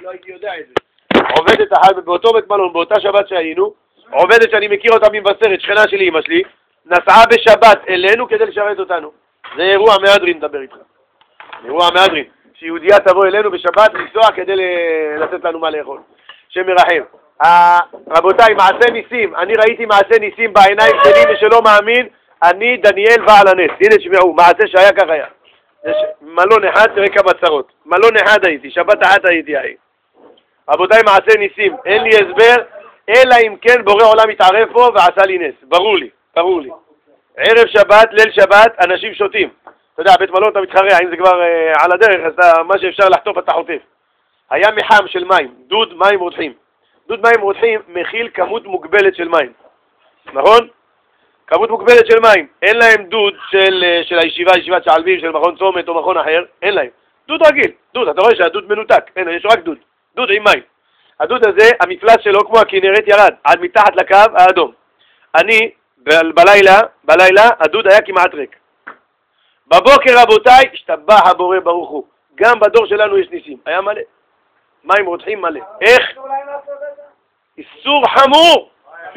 לא הייתי יודע את זה. עובדת אחת באותו בית מלון, באותה שבת שהיינו, עובדת שאני מכיר אותה ממבשרת, שכנה שלי, אמא שלי, נסעה בשבת אלינו כדי לשרת אותנו. זה אירוע מהדרין, מדבר איתך. אירוע מהדרין. שיהודיה תבוא אלינו בשבת לנסוע כדי לתת לנו מה לאכול. שמרחם. רבותיי, מעשה ניסים. אני ראיתי מעשה ניסים בעיניים שלי, מי שלא מאמין, אני דניאל בעל הנס. הנה תשמעו, מעשה שהיה כך היה. יש מלון אחד, תראה כמה צרות. מלון אחד הייתי, שבת אחת הייתי. רבותיי, מעשה ניסים. אין לי הסבר, אלא אם כן בורא עולם התערב פה ועשה לי נס. ברור לי, ברור לי. ערב שבת, ליל שבת, אנשים שותים. אתה יודע, בית מלון אתה מתחרע, אם זה כבר על הדרך, אז מה שאפשר לחטוף אתה חוטף. היה מחם של מים, דוד מים רותחים. דוד מים רותחים מכיל כמות מוגבלת של מים. נכון? כמות מוגבלת של מים. אין להם דוד של הישיבה, ישיבת שעלבים, של מכון צומת או מכון אחר, אין להם. דוד רגיל, דוד, אתה רואה שהדוד מנותק, אין, יש רק דוד. דוד עם מים. הדוד הזה, המפלס שלו כמו הכנרת ירד, עד מתחת לקו האדום. אני, בלילה, הדוד היה כמעט ריק. בבוקר רבותיי, השתבח הבורא ברוך הוא. גם בדור שלנו יש ניסים. היה מלא. מים רותחים מלא. איך? איסור חמור.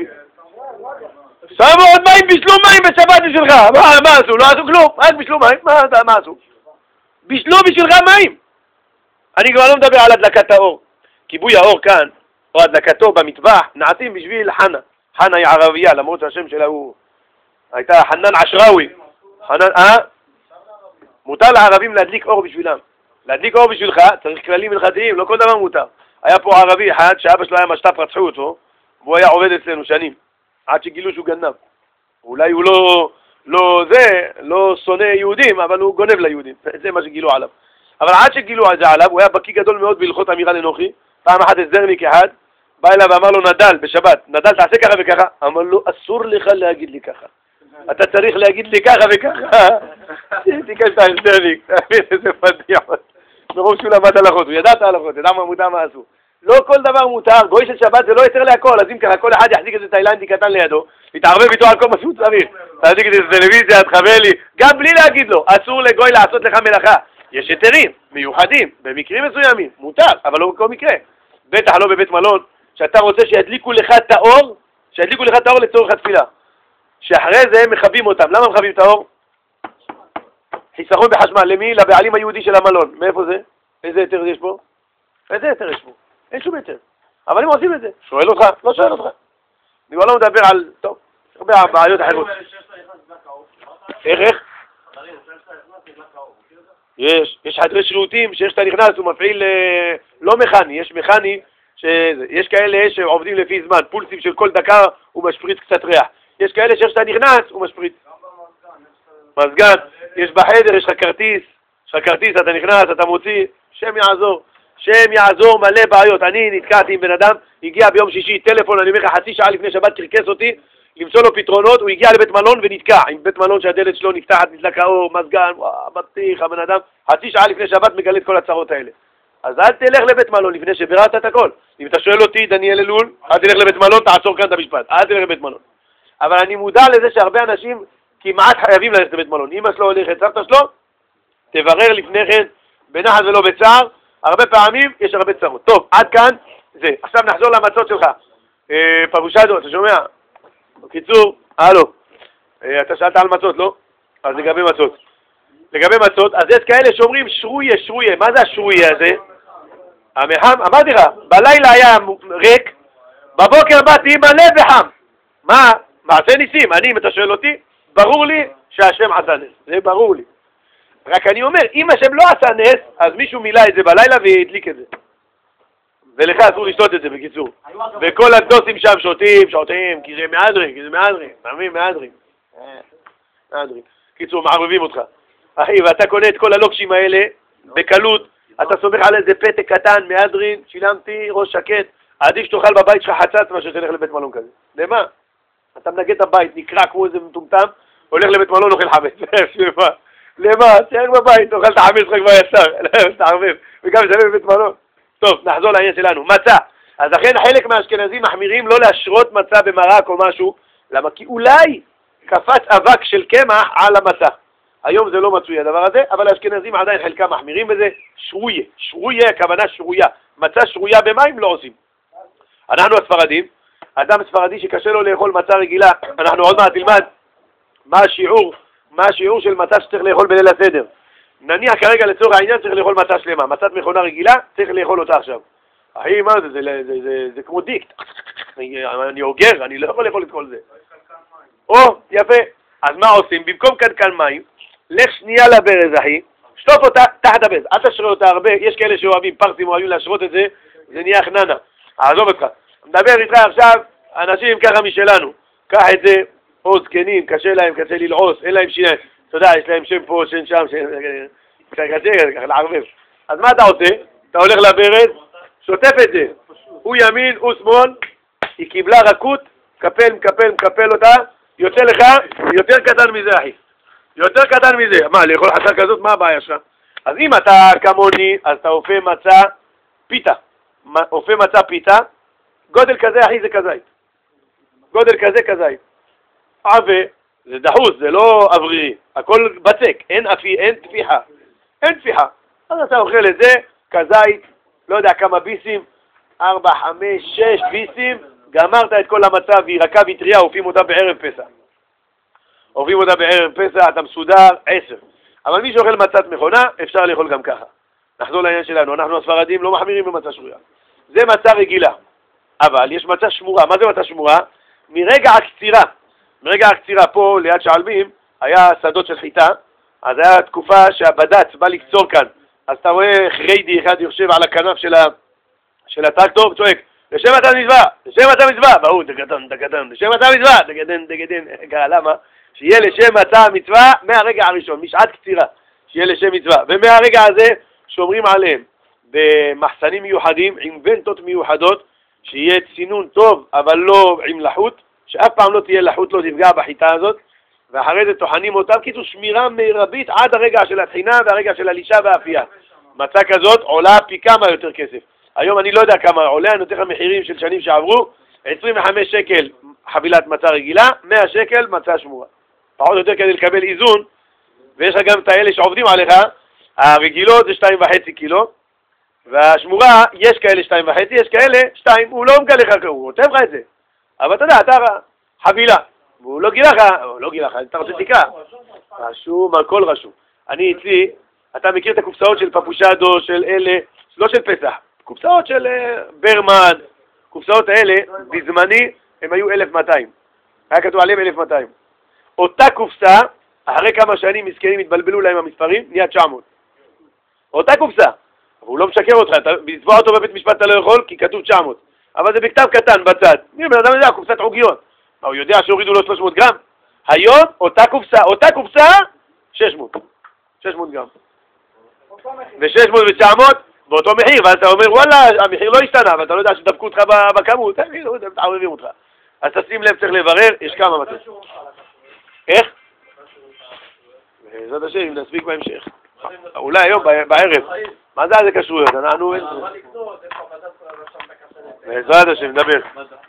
שמו עוד מים, בישלו מים בשבת שלך. מה עשו? לא עשו כלום. רק בישלו מים. מה עשו? בישלו בשבילך מים. אני כבר לא מדבר על הדלקת האור. כיבוי האור כאן, או הדלקתו במטבח, נעשים בשביל חנה. חנה היא ערבייה, למרות שהשם שלה הוא... הייתה חנן עשראוי. מותר לערבים להדליק אור בשבילם. להדליק אור בשבילך צריך כללים הלכתיים, לא כל דבר מותר. היה פה ערבי אחד שאבא שלו היה משת"פ, רצחו אותו, והוא היה עובד אצלנו שנים, עד שגילו שהוא גנב. אולי הוא לא שונא יהודים, אבל הוא גונב ליהודים. זה מה שגילו עליו. אבל עד שגילו את זה עליו, הוא היה בקיא גדול מאוד בהלכות אמירה לנוחי. פעם אחת הסדרניק אחד, בא אליו ואמר לו נדל בשבת, נדל תעשה ככה וככה. אמר לו, אסור לך להגיד לי ככה. אתה צריך להגיד לי ככה וככה. תיקש את ההסדרניק, תאמין איזה פדיחות. מרוב שהוא למד הלכות, הוא ידע את ההלכות, ידע מה מותר מה עשו. לא כל דבר מותר, גוי של שבת זה לא יותר להכל, אז אם ככה כל אחד יחזיק איזה תאילנדי קטן לידו, יתערבב איתו על כל מה שהוא צריך. תחזיק איזה טלוויזיה, תחבר לי, גם בלי להגיד לו, אסור לגוי לעשות לך מלאכה. יש היתרים, מיוחדים, במקרים מסוימים, מותר, אבל לא בכל מקרה. בטח לא בבית מלון, שאתה רוצה שידליקו לך את האור, לצורך התפילה. שאחרי זה הם מכבים אותם. למה מכבים את האור? חיסכון בחשמל. למי? לבעלים היהודי של המלון. מאיפה זה? איזה היתר יש פה? איזה היתר יש פה? אין שום היתר. אבל הם עושים את זה. שואל אותך? לא שואל אותך. אני לא מדבר על... טוב, הרבה בעיות אחרות. איך? יש חדרי שירותים שיש אתה נכנס, הוא מפעיל לא מכני, יש מכני, יש כאלה שעובדים לפי זמן, פולסים של כל דקה הוא משפריץ קצת ריח. יש כאלה שאתה נכנס, הוא משפריץ. מזגן, יש בחדר, יש לך כרטיס, אתה נכנס, אתה מוציא, שם יעזור מלא בעיות. אני נתקעתי עם בן אדם, הגיע ביום שישי, טלפון, אני אומר לך, חצי שעה לפני שבת קרקס אותי, למצוא לו פתרונות, הוא הגיע לבית מלון ונתקע, עם בית מלון שהדלת שלו נפתחת, נדלק האור, מזגן, בטיח, הבן אדם, חצי שעה לפני שבת מגלה את כל הצרות האלה. אז אל תלך לבית מלון לפני שביררת את הכל. אם אתה שואל אותי, דניאל אלול, אל תלך לבית מלון, תעצור כאן את המשפט, אל תלך לבית מלון. אבל אני מודע לזה שהרבה אנשים כמעט חייבים ללכת לבית מלון. אמא שלו הולכת, סבתא שלו, תברר לפני כן, בנחת ולא בצער, הרבה פעמים יש הרבה צרות. טוב, עד כאן זה. עכשיו נחזור למצות שלך. פרושדו, אתה שומע? בקיצור, הלו, אתה שאלת על מצות, לא? אז לגבי מצות, אז יש כאלה שאומרים שרויה, מה זה השרויה הזה? המחם, אמרתי לך, בלילה היה ריק, בבוקר באתי מלא וחם. מה? מעשה ניסים. אם אתה שואל אותי, ברור לי שהשם עשה נס, זה ברור לי. רק אני אומר, אם השם לא עשה נס, אז מישהו מילא את זה בלילה והדליק את זה. ולך אסור לשתות את זה בקיצור. וכל הקדוסים שם שותים, כי זה מהדרים. קיצור, מערבבים אותך. אחי, ואתה קונה את כל הלוקשים האלה בקלות, אתה סומך על איזה פתק קטן, מהדרין, שילמתי, ראש שקט, עדיף שתאכל בבית שלך חצץ מה שתלך לבית מלון כזה. למה? אתה מנגד את הבית, נקרא כמו איזה מטומטם, הולך לבית מלון, אוכל חמץ. למה? תשאר בבית, אוכל את החמץ שלך כבר ישר, תערבב, וגם שלם בבית מלון. טוב, נחזור לעניין שלנו. מצה. אז לכן חלק מהאשכנזים מחמירים לא להשרות מצה במרק או משהו, למה? כי אולי קפץ אבק של קמח על המצה. היום זה לא מצוי הדבר הזה, אבל האשכנזים עדיין חלקם מחמירים בזה. שרויה, הכוונה שרויה. מצה שרויה במים לא עושים. אנחנו הספרדים, אדם ספרדי שקשה לו לאכול מצה רגילה, אנחנו עוד מעט נלמד מה השיעור של מצה שצריך לאכול בליל הסדר. נניח כרגע לצורך העניין צריך לאכול מצה שלמה, מצת מכונה רגילה, צריך לאכול אותה עכשיו. אחי, מה זה? זה כמו דיקט. אני אוגר, אני לא יכול לאכול את כל זה. או, יפה. אז מה עושים? במקום קנקן מים, לך שנייה לברז, אחי, שטוף אותה תחת הברז. אל תשרה אותה הרבה, יש כאלה שאוהבים, פרסים אוהבים להשרות את זה, זה נהיה חננה. עזוב אותך. מדבר איתך עכשיו, אנשים ככה משלנו. קח את זה, או זקנים, קשה להם, קשה ללעוס, אין להם שיניים. אתה יודע, יש להם שם פה, שם שם, ככה לערבב. אז מה אתה עושה? אתה הולך לברז, שוטף את זה. הוא ימין, הוא שמאל, היא קיבלה רכות, מקפל אותה, יוצא לך, יותר קטן מזה, אחי. יותר קטן מזה. מה, לאכול חסר כזאת, מה הבעיה שלך? אז אם אתה כמוני, אז אתה אופה מצה פיתה. אופה מצה פיתה, גודל כזה, אחי, זה כזית. גודל כזה, כזית. עווה, זה דחוס, זה לא אוורירי. הכל בצק, אין תפיחה. אין תפיחה. אז אתה אוכל את זה, כזית, לא יודע כמה ביסים, 4, 5, 6 ביסים, גמרת את כל המצה והיא רכה וטריה, אופים אותה בערב פסח. אופים אותה בערב פסח, אתה מסודר, 10. אבל מי שאוכל מצת מכונה, אפשר לאכול גם ככה. נחזור לעניין שלנו, אנחנו הספרדים לא מחמירים במצה שרויה. זה מצה רגילה. אבל יש מצה שמורה. מה זה מצה שמורה? מרגע הקצירה פה ליד שעלבים, היה שדות של חיטה, אז היה תקופה שהבד"ץ בא לקצור כאן. אז אתה רואה חריידי אחד יושב על הכנף של הטרקטור וצועק, לשם אתה מצווה, לשם אתה מצווה, והוא דגדן, לשם אתה מצווה, דגדן, למה? שיהיה לשם אתה מצווה מהרגע הראשון, משעת קצירה, שיהיה לשם מצווה, ומהרגע הזה שומרים עליהם במחסנים מיוחדים, עם ונטות מיוחדות, שיהיה צינון טוב, אבל לא עם לחות, שאף פעם לא תהיה לחות, לא תפגע בחיטה הזאת, ואחרי זה טוחנים אותם, כאילו שמירה מרבית עד הרגע של התחינה והרגע של הלישה והאפייה. מצה כזאת עולה פי כמה יותר כסף. היום אני לא יודע כמה עולה, אני נותן לך מחירים של שנים שעברו, 25 שקל חבילת מצה רגילה, 100 שקל מצה שמורה. פחות או יותר כדי לקבל איזון, ויש לך גם את האלה שעובדים עליך, הרגילות זה 2.5 קילו, והשמורה יש כאלה 2.5, יש כאלה 2, הוא לא מגלה לך, הוא נותן לך את זה. אבל אתה יודע, אתה חבילה, והוא לא גילה לך, אתה רוצה תיקה. רשום, הכל רשום. אני אצלי, אתה מכיר את הקופסאות של פפושדו, של אלה, לא של פסח, קופסאות של ברמן, קופסאות האלה, בזמני, הם היו 1,200. היה כתוב עליהם 1,200. אותה קופסה, אחרי כמה שנים מסכנים התבלבלו להם המספרים, נהיה 900. אותה קופסה. הוא לא משקר אותך, לתבוע אותו בבית משפט אתה לא יכול, כי כתוב 900. אבל זה בכתב קטן בצד. מי בן אדם יודע, קופסת עוגיות. הוא יודע שהורידו לו 300 גרם? היום, אותה קופסה, 600 גרם. ו-600 ו-900, באותו מחיר, ואז אתה אומר, וואלה, המחיר לא השתנה, אבל אתה לא יודע שדבקו אותך בכמות, מתערבבים אותך. אז תשים לב, צריך לברר, יש כמה מצות. איך? בעזרת השם, אם נספיק בהמשך. אולי היום, בערב. מה זה כשרויות? אנחנו... בעזרת השם, נדבר.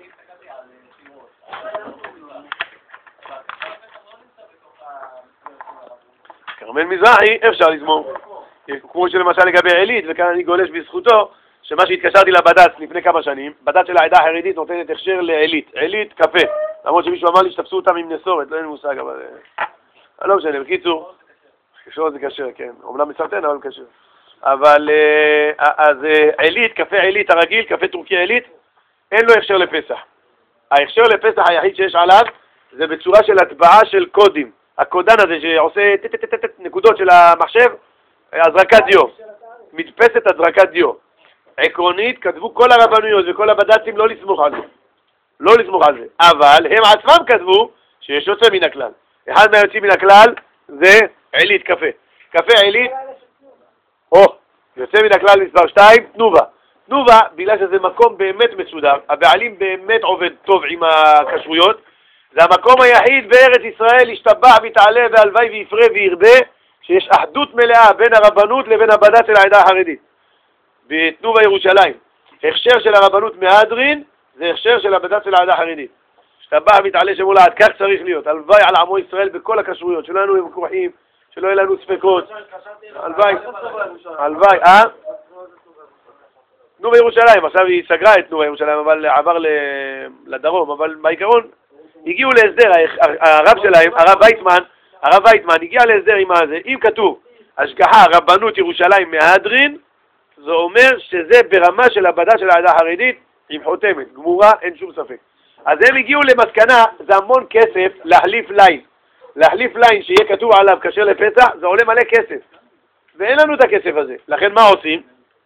כרמל מזרחי, אפשר לזמור. כמו שלמשל לגבי עילית, וכאן אני גולש בזכותו, שמה שהתקשרתי לבד"ץ לפני כמה שנים, בד"ץ של העדה החרדית נותנת הכשר לעילית. עילית, קפה. למרות שמישהו אמר לי שתפסו אותם עם נסורת, לא אין לי מושג, אבל... לא משנה, בקיצור, קשור זה קשר, כן. אומנם מסרטן, אבל קשר. אבל, אז עילית, קפה עילית הרגיל, קפה טורקי עילית, אין לו הכשר לפסח. ההכשר לפסח היחיד שיש עליו, זה בצורה של הטבעה של קודים. הקודן הזה שעושה נקודות של המחשב, הזרקת דיו. מדפסת הזרקת דיו. עקרונית, כתבו כל הרבנויות וכל הבד"צים לא לסמוך על זה. לא לסמוך על זה. אבל הם עצמם כתבו שיש יוצא מן הכלל. אחד מהיוצאים מן הכלל זה עילית קפה. קפה עילית, יוצא מן הכלל מספר 2, תנובה. תנובה, בגלל שזה מקום באמת מסודר, הבעלים באמת עובד טוב עם הכשרויות, זה המקום היחיד בארץ ישראל ישתבח ויתעלה והלוואי ויפרה וירבה, שיש אחדות מלאה בין הרבנות לבין הבד"ץ של העדה החרדית. בתנובה ירושלים. הכשר של הרבנות מהדרין, זה הכשר של הבד"ץ של העדה החרדית. ישתבח ויתעלה שמו לעד, כך צריך להיות. הלוואי על עמו ישראל בכל הכשרויות, שלנו הם כוחים, שלא יהיה לנו ספקות. הלוואי, תנובה ירושלים, עכשיו היא סגרה את תנובה ירושלים, אבל עבר לדרום, אבל בעיקרון הגיעו להסדר, הרב שלהם, הרב ויצמן הגיע להסדר עם הזה, אם כתוב השגחה רבנות ירושלים מהדרין, זה אומר שזה ברמה של הבדה של העדה החרדית עם חותמת, גמורה, אין שום ספק. אז הם הגיעו למסקנה, זה המון כסף להחליף ליין. להחליף ליין שיהיה כתוב עליו כשר לפסח, זה עולה מלא כסף. ואין לנו את הכסף הזה. לכן מה עושים?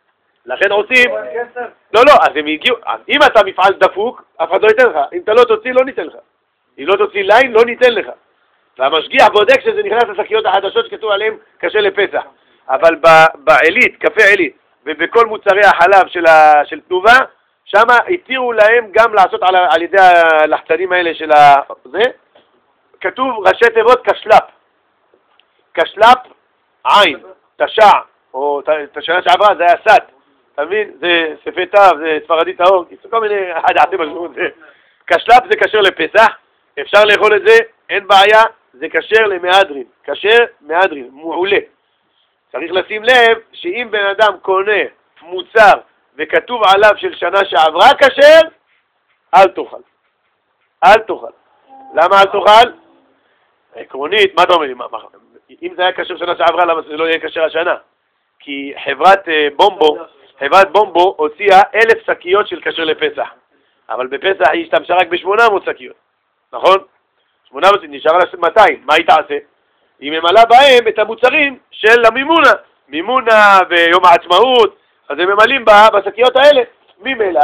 לא, אז הם הגיעו, אם אתה מפעל דפוק, אף אחד לא ייתן לך. אם אתה לא תוציא, לא ניתן לך. אם לא תוציא ליין, לא ניתן לך. והמשגיח בודק שזה נכנס לשקיות החדשות שכתוב עליהם כשר לפסח. אבל בעילית, קפה עילית, ובכל מוצרי החלב של תנובה, שם התירו להם גם לעשות על ידי הלחצנים האלה של זה, כתוב ראשי תיבות כשל"פ. כשל"פ עין, תשע, או תשנה שעברה, זה היה סת. אתה מבין? זה ספי תו, זה ספרדית האור, יש כל מיני דעתי משמעות. כשל"פ זה כשר לפסח, אפשר לאכול את זה, אין בעיה, זה כשר למהדרין. כשר מהדרין, מעולה. צריך לשים לב שאם בן אדם קונה מוצר וכתוב עליו של שנה שעברה כשר, אל תאכל. אל תאכל. למה אל תאכל? עקרונית, מה אתה אומר לי? אם זה היה כשר שנה שעברה, למה זה לא יהיה כשר השנה? כי חברת בומבו הוציאה 1,000 שקיות של כשר לפסח. אבל בפסח היא השתמשה רק ב800 שקיות. נכון? 800 נשארה לה 200. מה היא תעשה? היא ממלאה בהם את המוצרים של המימונה. מימונה ויום העצמאות, אז הם ממלאים בשקיות האלה. ממילא...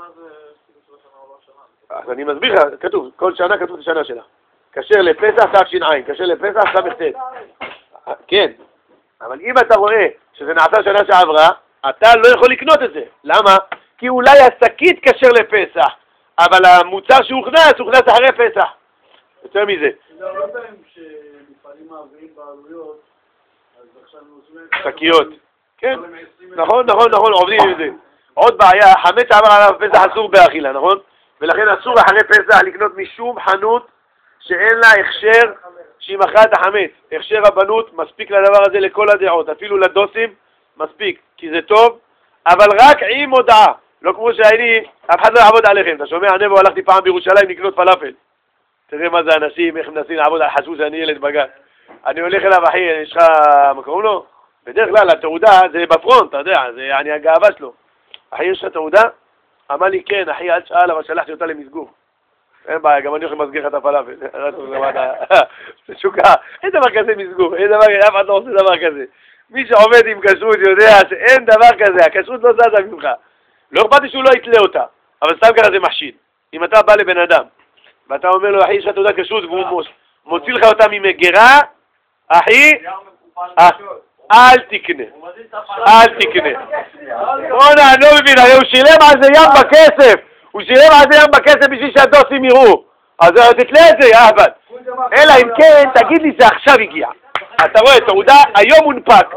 אז אני מסביר לך, כתוב, כל שנה כתוב את השנה שלה. כשר לפסח תש"ע, כשר לפסח ס"ט. כן, אבל אם אתה רואה שזה נעשה שנה שעברה, אתה לא יכול לקנות את זה. למה? כי אולי השקית כשר לפסח, אבל המוצר שהוכנס אחרי פסח. יותר מזה. זה הרבה פעמים שמפעלים מעבירים בעלויות, אז עכשיו נוזמים... שקיות. כן, נכון, עובדים עם זה. עוד בעיה, חמץ שעבר עליו פסח אסור באכילה, נכון? ולכן אסור אחרי פסח לקנות משום חנות שאין לה הכשר שהיא מכרה את החמץ. הכשר רבנות מספיק לדבר הזה לכל הדעות, אפילו לדוסים מספיק, כי זה טוב, אבל רק עם הודעה. לא כמו שאני, אף אחד לא יעבוד עליכם. אתה שומע, אני הלכתי פעם בירושלים לקנות פלאפל. תראה מה זה אנשים, איך מנסים לעבוד, חשבו שאני ילד בגן. אני הולך אליו, אחי, יש לך מקום לו? בדרך כלל, התעודה זה בפרונט, אתה יודע, זה אני הגאווה שלו. אחי, יש לך תעודה? אמר לי, כן, אחי, אל תשאל, אבל שלחתי אותה למסגור. אין בעיה, גם אני הולך למסגיר לך את הפלאפל. זה שוקה, אין דבר כזה מסגור, אין דבר כזה, אף אחד לא עושה דבר כזה. מי שעובד עם כשרות יודע שאין דבר כזה, הכשרות לא זזה ממך. לא אכפת שהוא לא יתלה אותה, אבל סתם ככה זה מחשיד. אם אתה בא לבן אדם, ואתה אומר לו, אחי, יש לך תעודת כשרות, והוא מוציא לך אותה ממגירה, אחי, אל תקנה. אל תקנה. בוא'נה, אני לא מבין, הרי הוא שילם על זה ים בכסף. הוא שילם על זה ים בכסף בשביל שהדוסים יראו. אז תתלה את זה, יעבד. אלא אם כן, תגיד לי, זה עכשיו הגיע. אתה רואה, תעודה היום מונפק.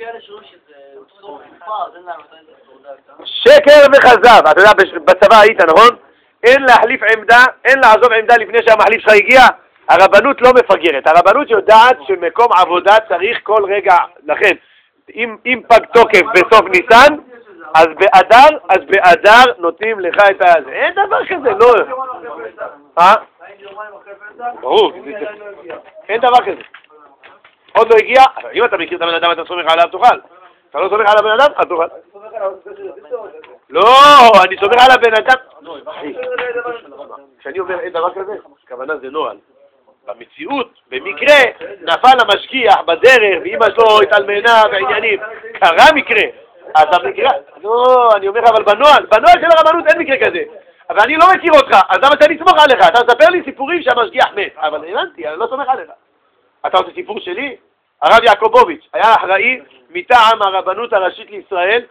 שקר וכזב. אתה יודע, בצבא היית, נכון? אין להחליף עמדה, אין לעזוב עמדה לפני שהמחליף שלך הגיע. הרבנות לא מפגרת. הרבנות יודעת שמקום עבודה צריך כל רגע, לכן, אם פג תוקף בסוף ניסן, אז באדר נותנים לך את הזה. אין דבר כזה, לא. ברור. אין דבר כזה. עוד לא הגיע, אם אתה מכיר את הבן אדם, אתה סומך עליו, תאכל. אתה לא סומך על הבן אדם, אל תאכל. לא, אני סומך על הבן אדם. כשאני אומר אין דבר כזה, הכוונה זה נועל. במציאות, במקרה, נפל המשגיח בדרך, ואמא שלו התאלמנה בעניינים. קרה מקרה. אז המקרה, לא, אני אומר, אבל בנועל של הרבנות אין מקרה כזה. אבל אני לא מכיר אותך, אז למה שאני אסמוך עליך? אתה מספר לי סיפורים שהמשגיח מת. אבל הבנתי, אני לא סומך עליך. אתה רוצה סיפור שלי? הרב יעקובוביץ' היה אחראי מטעם הרבנות הראשית לישראל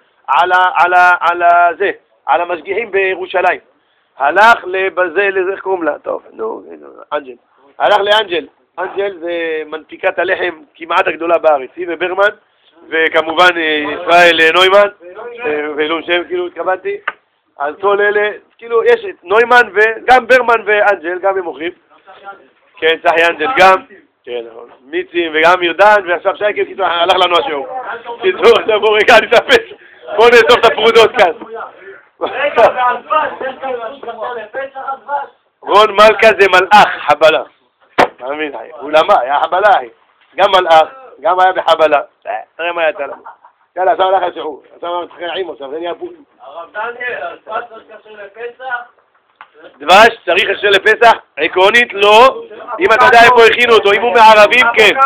על המשגיחים בירושלים. הלך לבזה, איך קוראים לה? טוב, נו, אנג'ל. הלך לאנג'ל. אנג'ל זה מנפיקת הלחם כמעט הגדולה בארץ. היא וברמן, וכמובן ישראל נוימן, ואילו שם, כאילו, התכוונתי. אז כל אלה, כאילו, יש את נוימן וגם ברמן ואנג'ל, גם הם מוכרים. כן, צחי אנג'ל גם. כן, נכון. מיצים וגם ירדן, ועכשיו שייקל, הלך לנו השיעור. קיצור, עכשיו בואו רגע, נתאפס. בואו נאסוף את הפרודות כאן. רגע, ועל דבש, יש כאן משהו לפסח על דבש. רון מלכה זה מלאך, חבלה. תאמין, הוא למה, היה חבלה, גם מלאך, גם היה בחבלה. תראה מה יצא לנו. יאללה, עכשיו הלך השיעור. עכשיו אנחנו מתחילים עם עכשיו, זה נהיה פור. הרב דניאל, דבש צריך קשר לפסח? דבש צריך קשר לפסח? עקרונית לא. אם אתה יודע איפה הכינו אותו, אם הוא מערבים, כן.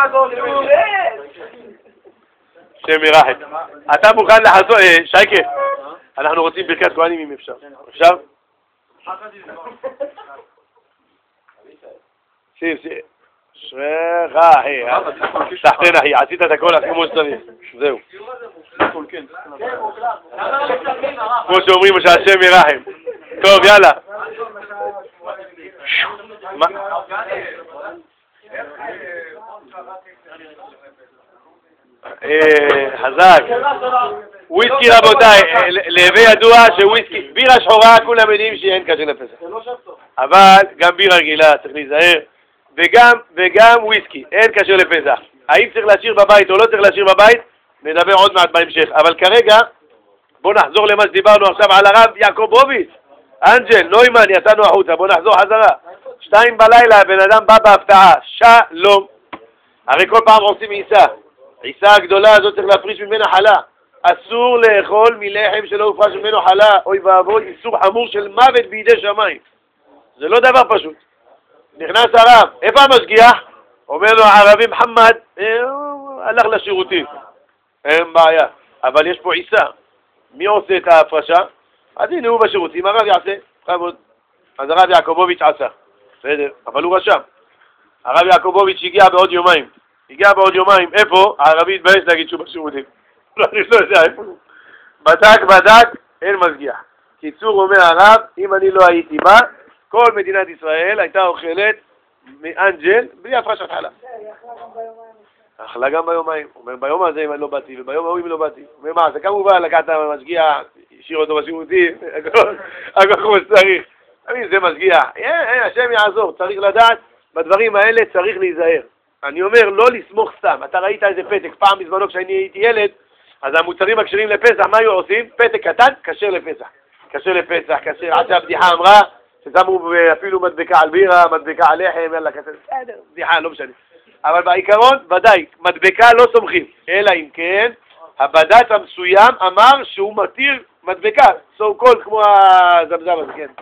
שם ירחם. אתה מוכן לחזור, שייקה, אנחנו רוצים ברכת כהנים אם אפשר. אפשר? שים. שריך, תחתן אחי, עשית את הכל כמו שצריך. זהו. כמו שאומרים שהשם ירחם. טוב, יאללה. חזק. וויסקי רבותיי, להווה ידוע שוויסקי, בירה שחורה כולם יודעים שאין קשר לפסח. אבל גם בירה רגילה צריך להיזהר, וגם וויסקי, אין קשר לפסח. האם צריך להשאיר בבית או לא צריך להשאיר בבית? נדבר עוד מעט בהמשך. אבל כרגע, בואו נחזור למה שדיברנו עכשיו על הרב יעקובוביץ'. אנג'ל, נוימן, יצאנו החוצה, בואו נחזור חזרה. 2 בלילה, הבן אדם בא בהפתעה, שלום. הרי כל פעם עושים עיסה. עיסה הגדולה הזאת צריך להפריש ממנה חלה. אסור לאכול מלחם שלא הופרש ממנו חלה. אוי ואבוי, איסור חמור של מוות בידי שמיים. זה לא דבר פשוט. נכנס הרב, איפה המשגיח? אומר לו הערבי מחמד, הלך לשירותים. אין בעיה. אבל יש פה עיסה. מי עושה את ההפרשה? אז הנה הוא בשירותים, הרב יעשה. אז הרב יעקובוביץ' עשה. בסדר, אבל הוא רשם. הרב יעקובוביץ' הגיע בעוד יומיים. איפה? הערבי התבייש להגיד שהוא בשירותים. לא, אני לא יודע איפה הוא. בדק, אין משגיח. קיצור אומר הרב, אם אני לא הייתי בא, כל מדינת ישראל הייתה אוכלת מאנג'ל בלי הפרשת חלה. אכלה גם ביומיים. הוא אומר, ביום הזה אם אני לא באתי, וביום ההוא אם לא באתי. הוא אומר, מה, זה כמובן לקחת משגיח, השאיר אותו בשירותים, הכל כמו שצריך. זה משגיח. השם יעזור, צריך לדעת, בדברים האלה צריך להיזהר. אני אומר, לא לסמוך סתם. אתה ראית איזה פתק, פעם בזמנו כשאני הייתי ילד, אז המוצרים הכשרים לפסח, מה היו עושים? פתק קטן, כשר לפסח. כשר, עד שהבדיחה אמרה, ששמו אפילו מדבקה על בירה, מדבקה על לחם, יאללה, כשר, בסדר, בדיחה, לא משנה. אבל בעיקרון, ודאי, מדבקה לא סומכים, אלא אם כן, הבד"ץ המסוים אמר שהוא מתיר מדבקה, so called כמו הזמזם הזה, כן.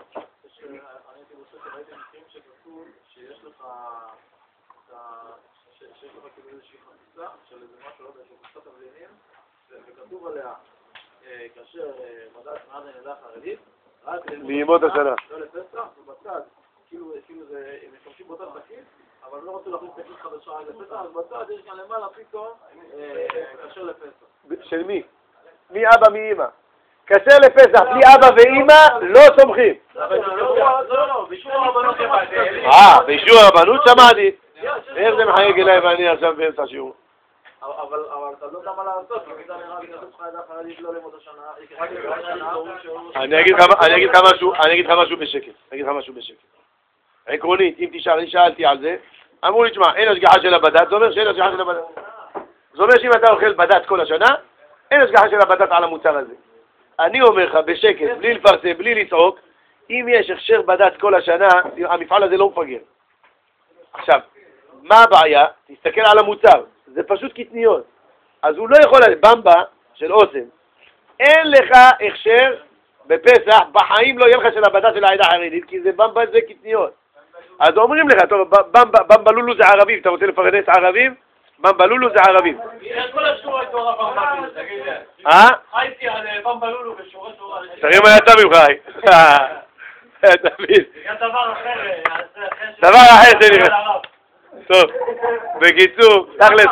וכתוב עליה כאשר מדעת מעד הנדע חרדית לימוד השנה. לא לפסח, ובצד, כאילו זה, הם משתמשים באותה תקיף, אבל לא רצו להכניס תקיף חדשה עד לפסח, אז בצד יש כאן למעלה פתאום כאשר לפסח. של מי? מי אבא מי אמא? כאשר לפסח, בלי אבא ואמא לא סומכים. לא, באישור הרבנות שמעתי. באישור הרבנות שמעתי. איך זה מחייג אליי ואני עכשיו באמצע השיעור? אבל אתה לא יודע מה לעשות, כי פתאום נראה לי כתוב לך ידע חרדית לא לימוד השנה. אני אגיד לך משהו בשקט. עקרונית, אם תשאל, אני שאלתי על זה, אמרו לי, תשמע, אין השגחה של הבד"ץ, זה אומר שאין השגחה של הבד"ץ. זה אומר שאם אתה אוכל בד"ץ כל השנה, אין השגחה של הבד"ץ על המוצר הזה. אני אומר לך בשקט, בלי לפרסם, בלי לצעוק, אם יש הכשר בד"ץ כל השנה, המפעל הזה לא מפגר. עכשיו, מה הבעיה? תסתכל על המוצר, זה פשוט קטניות. אז הוא לא יכול, במבה של אוסם, אין לך הכשר בפסח, בחיים לא יהיה לך של הבד"ץ של העדה החרדית, כי זה במבה זה קטניות. אז אומרים לך, טוב, במבה לולו זה ערבים, אתה רוצה לפרנס ערבים? במבה לולו זה ערבים. יש כל השיעורי תורה במבה, תגיד לי. חייתי על במבה לולו בשיעורי תורה. תראה מה יצא ממך, תמיד. גם דבר אחר. דבר אחר זה נראה. טוב, בקיצור, תכלס.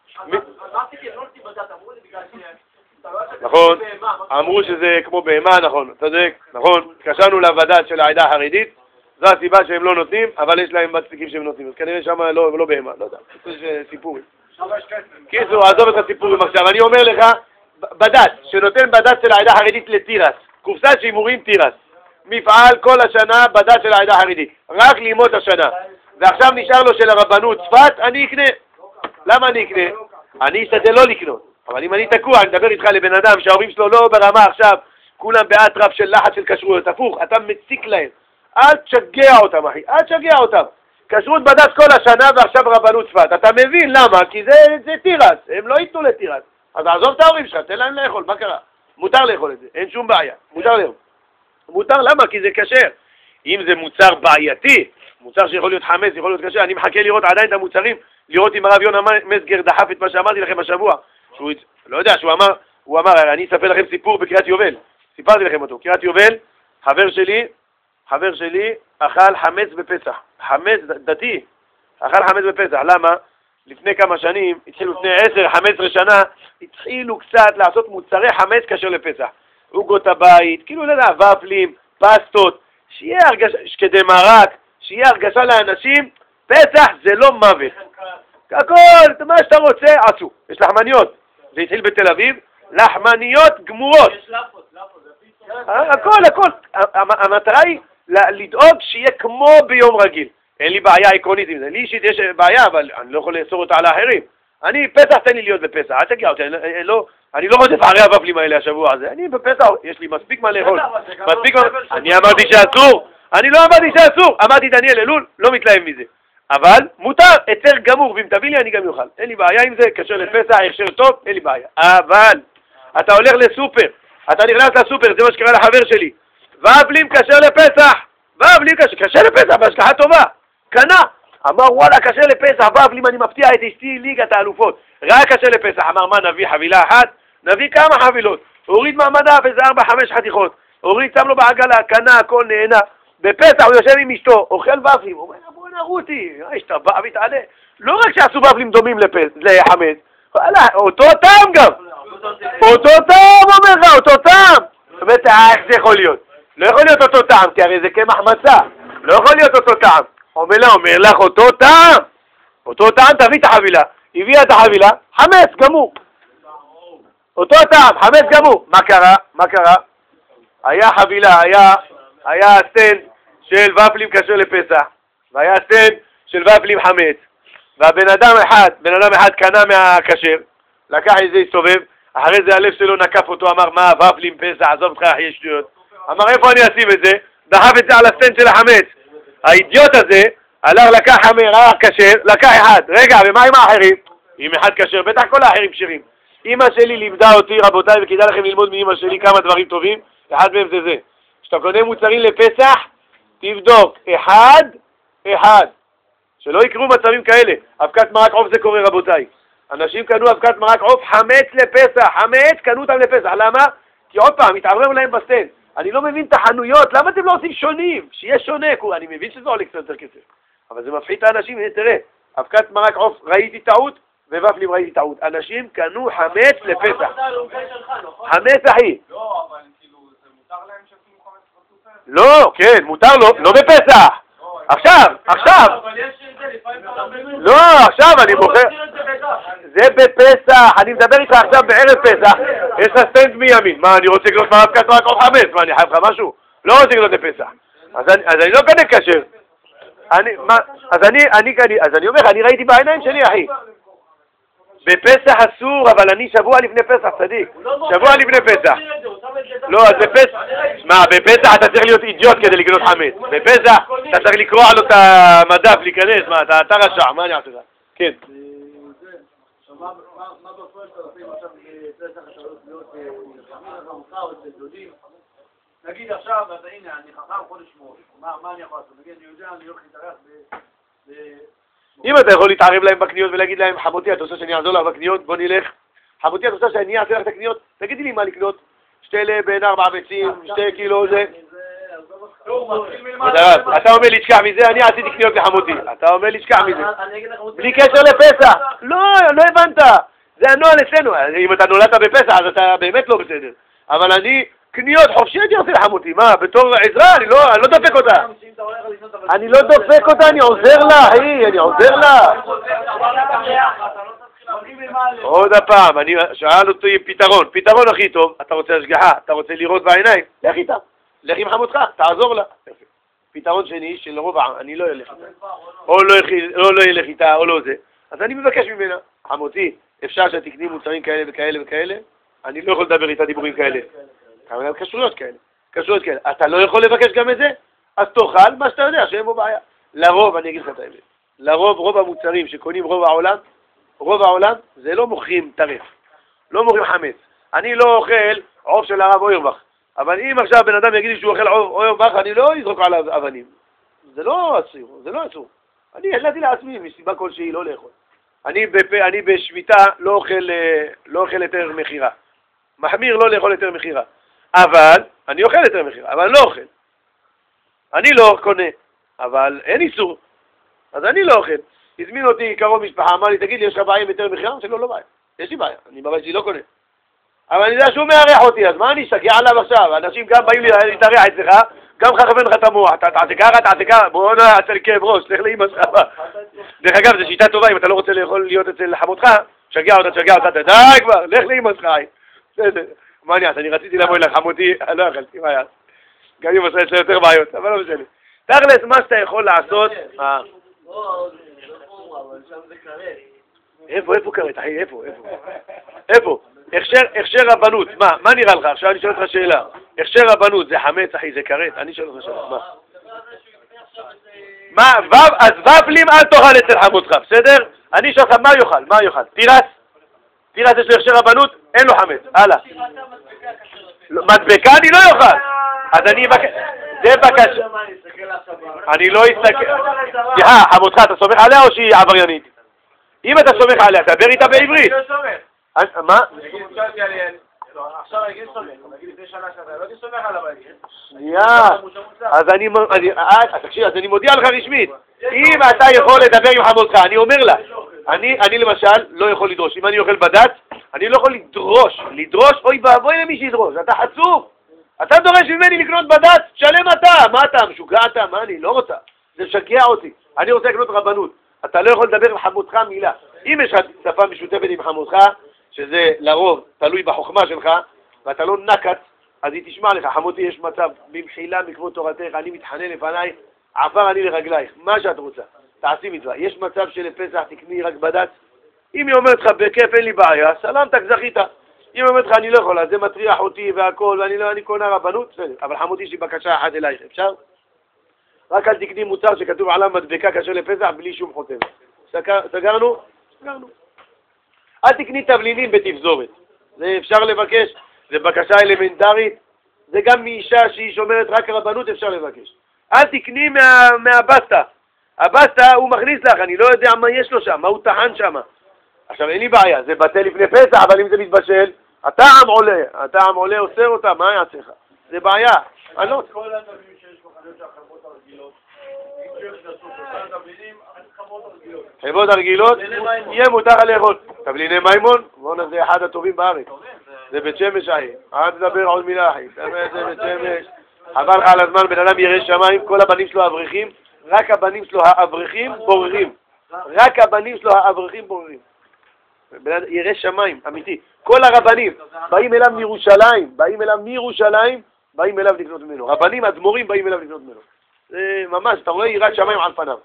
נכון, אמרו שזה כמו בהמה, נכון, צודק, נכון, התקשרנו לוועדה של העדה החרדית, זו הסיבה שהם לא נותנים, אבל יש להם מצדיקים שהם נותנים, אז כנראה שם לא בהמה, לא יודע, זה סיפורים. קיצור, עזוב את הסיפורים עכשיו, אני אומר לך, בד"ץ, שנותן בד"ץ של העדה החרדית לתירס, קופסה שימורים תירס, מפעל כל השנה בד"ץ של העדה החרדית, רק לימות השנה, ועכשיו נשאר לו של הרבנות צפת, אני אקנה. למה אני אקנה? אני אשתדל לא לקנות. אבל אם אני תקוע, אני מדבר איתך לבן אדם שההורים שלו לא ברמה עכשיו, כולם באטרף של לחץ של כשרות, הפוך, אתה מציק להם. אל תשגע אותם, אחי, אל תשגע אותם. כשרות בד"ץ כל השנה ועכשיו רבנות צפת. אתה מבין למה? כי זה תירס, הם לא ייתנו לתירס. אז עזוב את ההורים שלך, תן להם לאכול, מה קרה? מותר לאכול את זה, אין שום בעיה, מותר לאכול. מותר למה? כי זה כשר. אם זה מוצר בעייתי, מוצר שיכול להיות חמץ, יכול להיות כשר, אני מחכה לראות עדיין את המוצרים, לראות אם הרב יונה מסגר דחף את מה שאמרתי לכם השבוע. שהוא, לא יודע, הוא אמר, אני אספר לכם סיפור בקריאת יובל. סיפרתי לכם אותו. קריאת יובל, חבר שלי אכל חמץ בפסח. חמץ דתי, אכל חמץ בפסח. למה? לפני כמה שנים, התחילו לפני 10-15 שנה, התחילו קצת לעשות מוצרי חמץ כשר לפסח. עוגות הבית, כאילו לא יודע, ופלים, פסטות, שיהיה הרגשה, שקדי מרק, שיהיה הרגשה לאנשים, פסח זה לא מוות. הכל, מה שאתה רוצה, עשו. יש לחמניות. זה התחיל בתל אביב, לחמניות גמורות. יש לפות, הכל. המטרה היא לדאוג שיהיה כמו ביום רגיל. אין לי בעיה עקרונית עם זה. לי אישית יש בעיה, אבל אני לא יכול לאסור אותה על האחרים. אני, פסח תן לי להיות בפסח, אל תגיע אותי, אני לא רודף אחרי הוופלים האלה השבוע הזה. אני בפסח, יש לי מספיק מה לאכול. אני אמרתי שאסור. אני לא אמרתי שאסור. אמרתי דניאל אלול, לא מתלהם מזה. אבל מותר, היתר גמור, ואם תביא לי אני גם יוכל. אין לי בעיה עם זה, כשר לפסח, הכשר טוב, אין לי בעיה. אבל אתה הולך לסופר, אתה נכנס לסופר, זה מה שקרה לחבר שלי. ופלים כשר לפסח, ופלים כשר לפסח, בהשגחה טובה. קנה. אמר וואלה, כשר לפסח, ופלים אני מפתיע את אשתי ליגת האלופות. רק כשר לפסח. אמר מה, נביא חבילה אחת? נביא כמה חבילות. הוריד מהמדף איזה 4-5 חתיכות. הוריד, שם לו בעגלה, קנה, הכל נהנה. בפסח הוא יושב עם אשתו, אוכל ופלים. הוא אומר, בוא נרותי, השתבע ותעלה. לא רק שעשו ופלים דומים לחמץ, אותו טעם גם. אותו טעם אומר לך, אותו טעם. זאת אומרת, איך זה יכול להיות? לא יכול להיות אותו טעם, כי הרי זה קמח מצה. לא יכול להיות אותו טעם. אומר לך, אותו טעם. אותו טעם, תביא את החבילה. הביאה את החבילה, חמץ גמור. אותו טעם, חמץ גמור. מה קרה? היה חבילה, היה סטנד של ופלים כשר לפסח, והיה סטנד של ופלים חמץ, והבן אדם אחד קנה מהכשר, לקח את זה, הסתובב, אחרי זה הלב שלו נקף אותו, אמר מה, ופלים פסח, עזוב אותך אחי שטויות. אמר איפה אני אשים את זה? דחף את זה על הסטנד של החמץ. האידיוט הזה הלך לקח כשר, לקח אחד. רגע, ומה עם האחרים? אם אחד כשר, בטח כל האחרים כשרים. אמא שלי לימדה אותי, רבותיי, וכדאי לכם ללמוד מאמא שלי כמה דברים טובים, אחד מהם זה. כשאתה קונה מוצרים לפסח, תבדוק, אחד. שלא יקרו מצבים כאלה. אבקת מרק עוף זה קורה, רבותיי. אנשים קנו אבקת מרק עוף חמץ לפסח, קנו אותם לפסח. למה? כי עוד פעם, התערבב להם בסטנד. אני לא מבין את החנויות, למה אתם לא עושים שונים? שיהיה שונה, אני מבין שזה עולה קצת יותר כסף. אבל זה מפחיד את האנשים, תראה, אבקת מרק עוף ראיתי טעות, וופלים ראיתי טעות. אנשים קנו חמץ לפסח. חמץ אחי. לא, אבל כאילו, זה מותר להם שתים חמץ בסופר? לא, כן, מותר לו, לא בפסח. עכשיו. לא, עכשיו אני בוחר. זה בפסח, אני מדבר איתך עכשיו בערב פסח, יש לך סטנד מימין. מה, אני רוצה לקנות מאבקת רק עוד חמץ? מה, אני חייב לך משהו? לא רוצה לקנות בפסח. אז אני לא קנה כשר. אז אני אומר, אני ראיתי בעיניים שלי, אחי. בפסח אסור, אבל אני שבוע לפני פסח, צדיק. שבוע לפני פסח. לא, אז בפסח... מה, בפסח אתה צריך להיות אידיוט כדי לקנות חמץ. בפסח אתה צריך לקרוא לו את המדף, להיכנס. מה, אתה רשע, מה אני אעשה לך? כן. מה בפועל שאתה עושים עכשיו בפסח אתה הולך להיות חמין החמוכה או אצל דודים? נגיד עכשיו, הנה, אני חכם חודש מור. מה אני יכול לעשות? נגיד, אני יודע, אני הולך להתארח אם אתה יכול להתערב להם בקניות ולהגיד להם, חמותי, אתה רוצה שאני אעזור לך בקניות? בוא נלך. חמותי, אתה רוצה שאני אעשה לך את הקניות? תגידי לי מה לקנות. 2 לב, 4 ביצים, 2 קילו, זה. אתה אומר לי, תשכח מזה, אני עשיתי קניות לחמותי. אתה אומר לי, תשכח מזה. בלי קשר לפסח. לא הבנת. זה הנוהל אצלנו. אם אתה נולדת בפסח, אז אתה באמת לא בסדר. אבל אני... קניות חופשי הייתי עושה לחמותי, מה, בתור עזרה, אני לא דופק אותה. אני לא דופק אותה, אני עוזר לה, אני עוזר לה. עוד הפעם, שאל אותי פתרון הכי טוב, אתה רוצה השגחה, אתה רוצה לראות בעיניים, לך איתה, לך עם חמותך, תעזור לה. פתרון שני של רוב העם, אני לא אלך איתה, או לא ילך איתה, או לא זה. אז אני מבקש ממנה, חמותי, אפשר שתקני מוצרים כאלה וכאלה וכאלה, אני לא יכול לדבר איתה דיבורים כאלה. אבל כשרויות כאלה. אתה לא יכול לבקש גם את זה? אז תאכל מה שאתה יודע, שאין בו בעיה. לרוב, אני אגיד לך את האמת, רוב המוצרים שקונים רוב העולם, זה לא מוכרים טרף, לא מוכרים חמץ. אני לא אוכל עוף של הרב אוירבך, אבל אם עכשיו בן אדם יגיד לי שהוא אוכל עוף אוירבך, אני לא אזרוק עליו אבנים. זה לא אסור. אני החלטתי לעצמי, מסיבה כלשהי לא לאכול. אני בשביתה לא אוכל יותר מחירה. מחמיר לא לאכול יותר מחירה. אבל, אני אוכל יותר מחירה, אבל אני לא אוכל. אני לא קונה, אבל אין איסור. אז אני לא אוכל. הזמין אותי קרוב משפחה, אמר לי, תגיד לי, יש לך בעיה עם יותר מחירה? אמרתי לו, לא בעיה. יש לי בעיה, אני בבית שלי לא קונה. אבל אני יודע שהוא מארח אותי, אז מה אני אשתגע עליו עכשיו? אנשים גם באים לי להתארח אצלך, גם חכוון לך את המוח, תעשה ככה, בואו נעשה לי כאב ראש, לך לאמא שלך. דרך אגב, זו שיטה טובה, אם אתה לא רוצה להיות אצל חמותך, תשגע אותה, די כבר, לך לאמא שלך. מה אני אעשה? אני רציתי לבוא אליך, חמותי, לא יכלתי, מה יעשה? גם אמא שלך יש לה יותר בעיות, אבל לא משנה. תכלס, מה שאתה יכול לעשות... איפה קראת, אחי? איפה? הכשר רבנות, מה נראה לך? עכשיו אני שואל אותך שאלה. הכשר רבנות זה חמץ, אחי, זה קראת? אני שואל אותך שאלה, מה? אז ופלים אל תאכל אצל חמותך, בסדר? אני שואל לך, מה יאכל? תירס יש לו הכשר רבנות, אין לו חמץ, הלאה. מדבקה אני לא יאכל. אז אני זה בקשה. אני לא אסתכל. חמותך, אתה סומך עליה או שהיא עבריינית? אם אתה סומך עליה, תדבר איתה בעברית. מה? עכשיו אני אגיד סומך, נגיד לפני שנה לא הייתי סומך עליו. אז אני מודיע לך רשמית, אם אתה יכול לדבר עם חמותך, אני אומר לה, אני למשל לא יכול לדרוש, אם אני אוכל בד"ץ, אני לא יכול לדרוש, אוי ואבוי למי שידרוש, אתה חצוף, אתה דורש ממני לקנות בד"ץ, שלם אתה, מה אתה, משוגע אתה, מה אני לא רוצה, זה משגע אותי, אני רוצה לקנות רבנות, אתה לא יכול לדבר עם חמותך מילה, אם יש לך שפה משותפת עם חמותך, שזה לרוב תלוי בחוכמה שלך, ואתה לא נקט, אז היא תשמע לך, חמותי יש מצב, במחילה מכבוד תורתך, אני מתחנן לפנייך, עפר אני לרגלייך, מה שאת רוצה, תעשי מצווה. יש מצב שלפסח תקני רק בד"ץ, אם היא אומרת לך בכיף אין לי בעיה, סלמתק זכית. אם היא אומרת לך אני לא יכול, אז זה מטריח אותי והכל, ואני קונה רבנות, בסדר. אבל חמותי יש לי בקשה אחת אלייך, אפשר? רק אל תקני מוצר שכתוב עליו מדבקה כאשר לפסח בלי שום חותמת. סגרנו? אל תקני תבלינים בתפזורת. זה אפשר לבקש, זה בקשה אלמנטרית, זה גם מאישה שהיא שומרת רק הרבנות אפשר לבקש. אל תקני מהבסטה. הבסטה הוא מכניס לך, אני לא יודע מה יש לו שם, מה הוא טחן שם. עכשיו אין לי בעיה, זה בטל לפני פסח, אבל אם זה מתבשל, הטעם עולה אוסר אותה, מה יעשה לך? זה בעיה. אני לא... כל התבלינים שיש בחנויות של החברות הרגילות, אם שיש לסוף את התבלינים, החברות הרגילות. חברות הרגילות, יהיה מותר לאכול. תבליני מימון, זה אחד הטובים בארץ. זה בית שמש אחי, אל תדבר עוד מילה אחי, זה בית שמש. חבל לך על הזמן, בן אדם ירא שמיים, כל הבנים שלו אברכים, רק הבנים שלו האברכים בוררים. רק הבנים שלו האברכים בוררים. ירא שמיים, אמיתי. כל הרבנים באים אליו מירושלים, באים אליו לקנות ממנו. רבנים, אדמו"רים באים אליו לקנות ממנו. זה ממש, אתה רואה יראת שמיים על פניו.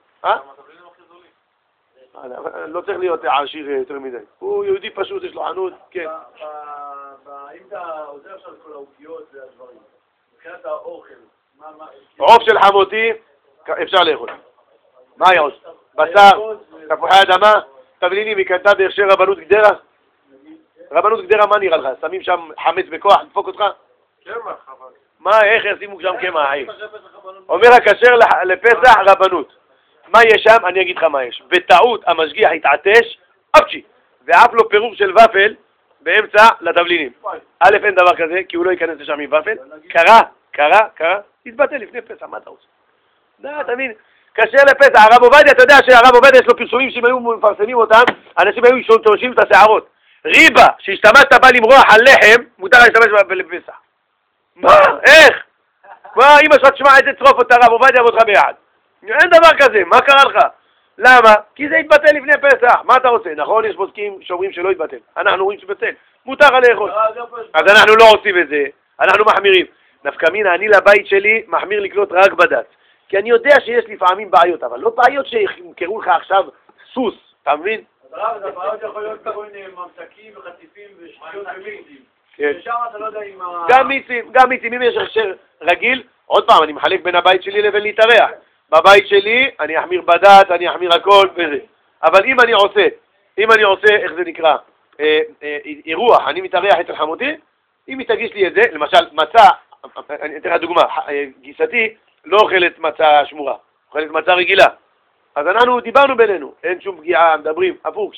לא צריך להיות עשיר יותר מדי. הוא יהודי פשוט, יש לו חנות, כן. אם אתה עוזר עכשיו כל העוגיות והדברים, מבחינת האוכל, עוף של חמותי, אפשר לאכול. מה היה עוד? בשר, תפוחי אדמה, תבלינים, היא קנתה בהכשר רבנות גדרה. רבנות גדרה, מה נראה לך? שמים שם חמץ בכוח, דפוק אותך? קמח, אבל. מה, איך ישימו שם קמח, אחי? אומר הכשר לפסח רבנות. מה יש שם? אני אגיד לך מה יש. בטעות המשגיח התעטש, אפצ'י, ואף לו פירור של ופל באמצע לתבלינים. א', אין דבר כזה, כי הוא לא ייכנס לשם עם ופל. קרה, תתבטל לפני פסח, מה אתה עושה? אתה מבין? כשר לפסח, הרב עובדיה, אתה יודע שהרב עובדיה יש לו פרסומים שאם היו מפרסמים אותם, אנשים היו תורשים את השערות. ריבה, שהשתמשת בה למרוח על לחם, מותר להשתמש בה לפסח. מה? איך? מה, אמא שלך תשמע איזה צרוף אותה הרב עובדיה ואותך ביחד. אין דבר כזה, מה קרה לך? למה? כי זה יתבטל לפני פסח. מה אתה רוצה? נכון, יש פוסקים שאומרים שלא יתבטל. אנחנו אומרים שבטל. מותר לאכול. אז אנחנו לא עושים את זה, אנחנו מחמירים. נפקא מינה, אני לבית שלי מחמיר לקנות רק בד"ץ. כי אני יודע שיש לפעמים בעיות, אבל לא בעיות שימכרו לך עכשיו סוס, אתה מבין? אז הבעיות יכול להיות כל מיני ממתקים וחטיפים ושטויות ומיצים. ושם אתה לא יודע אם גם מיצים, אם יש הכשר רגיל, עוד פעם, אני מחלק בין הבית שלי לבין להתארח. בבית שלי אני אחמיר בדת, אני אחמיר הכל וזה. אבל אם אני עושה, איך זה נקרא, אירוח, אני מתארח אצל חמותי, אם היא תגיש לי את זה, למשל מצה, אני אתן לך דוגמה, גיסתי לא אוכלת מצה שמורה, אוכלת מצה רגילה. אז אנחנו דיברנו בינינו, אין שום פגיעה, מדברים, הפוך,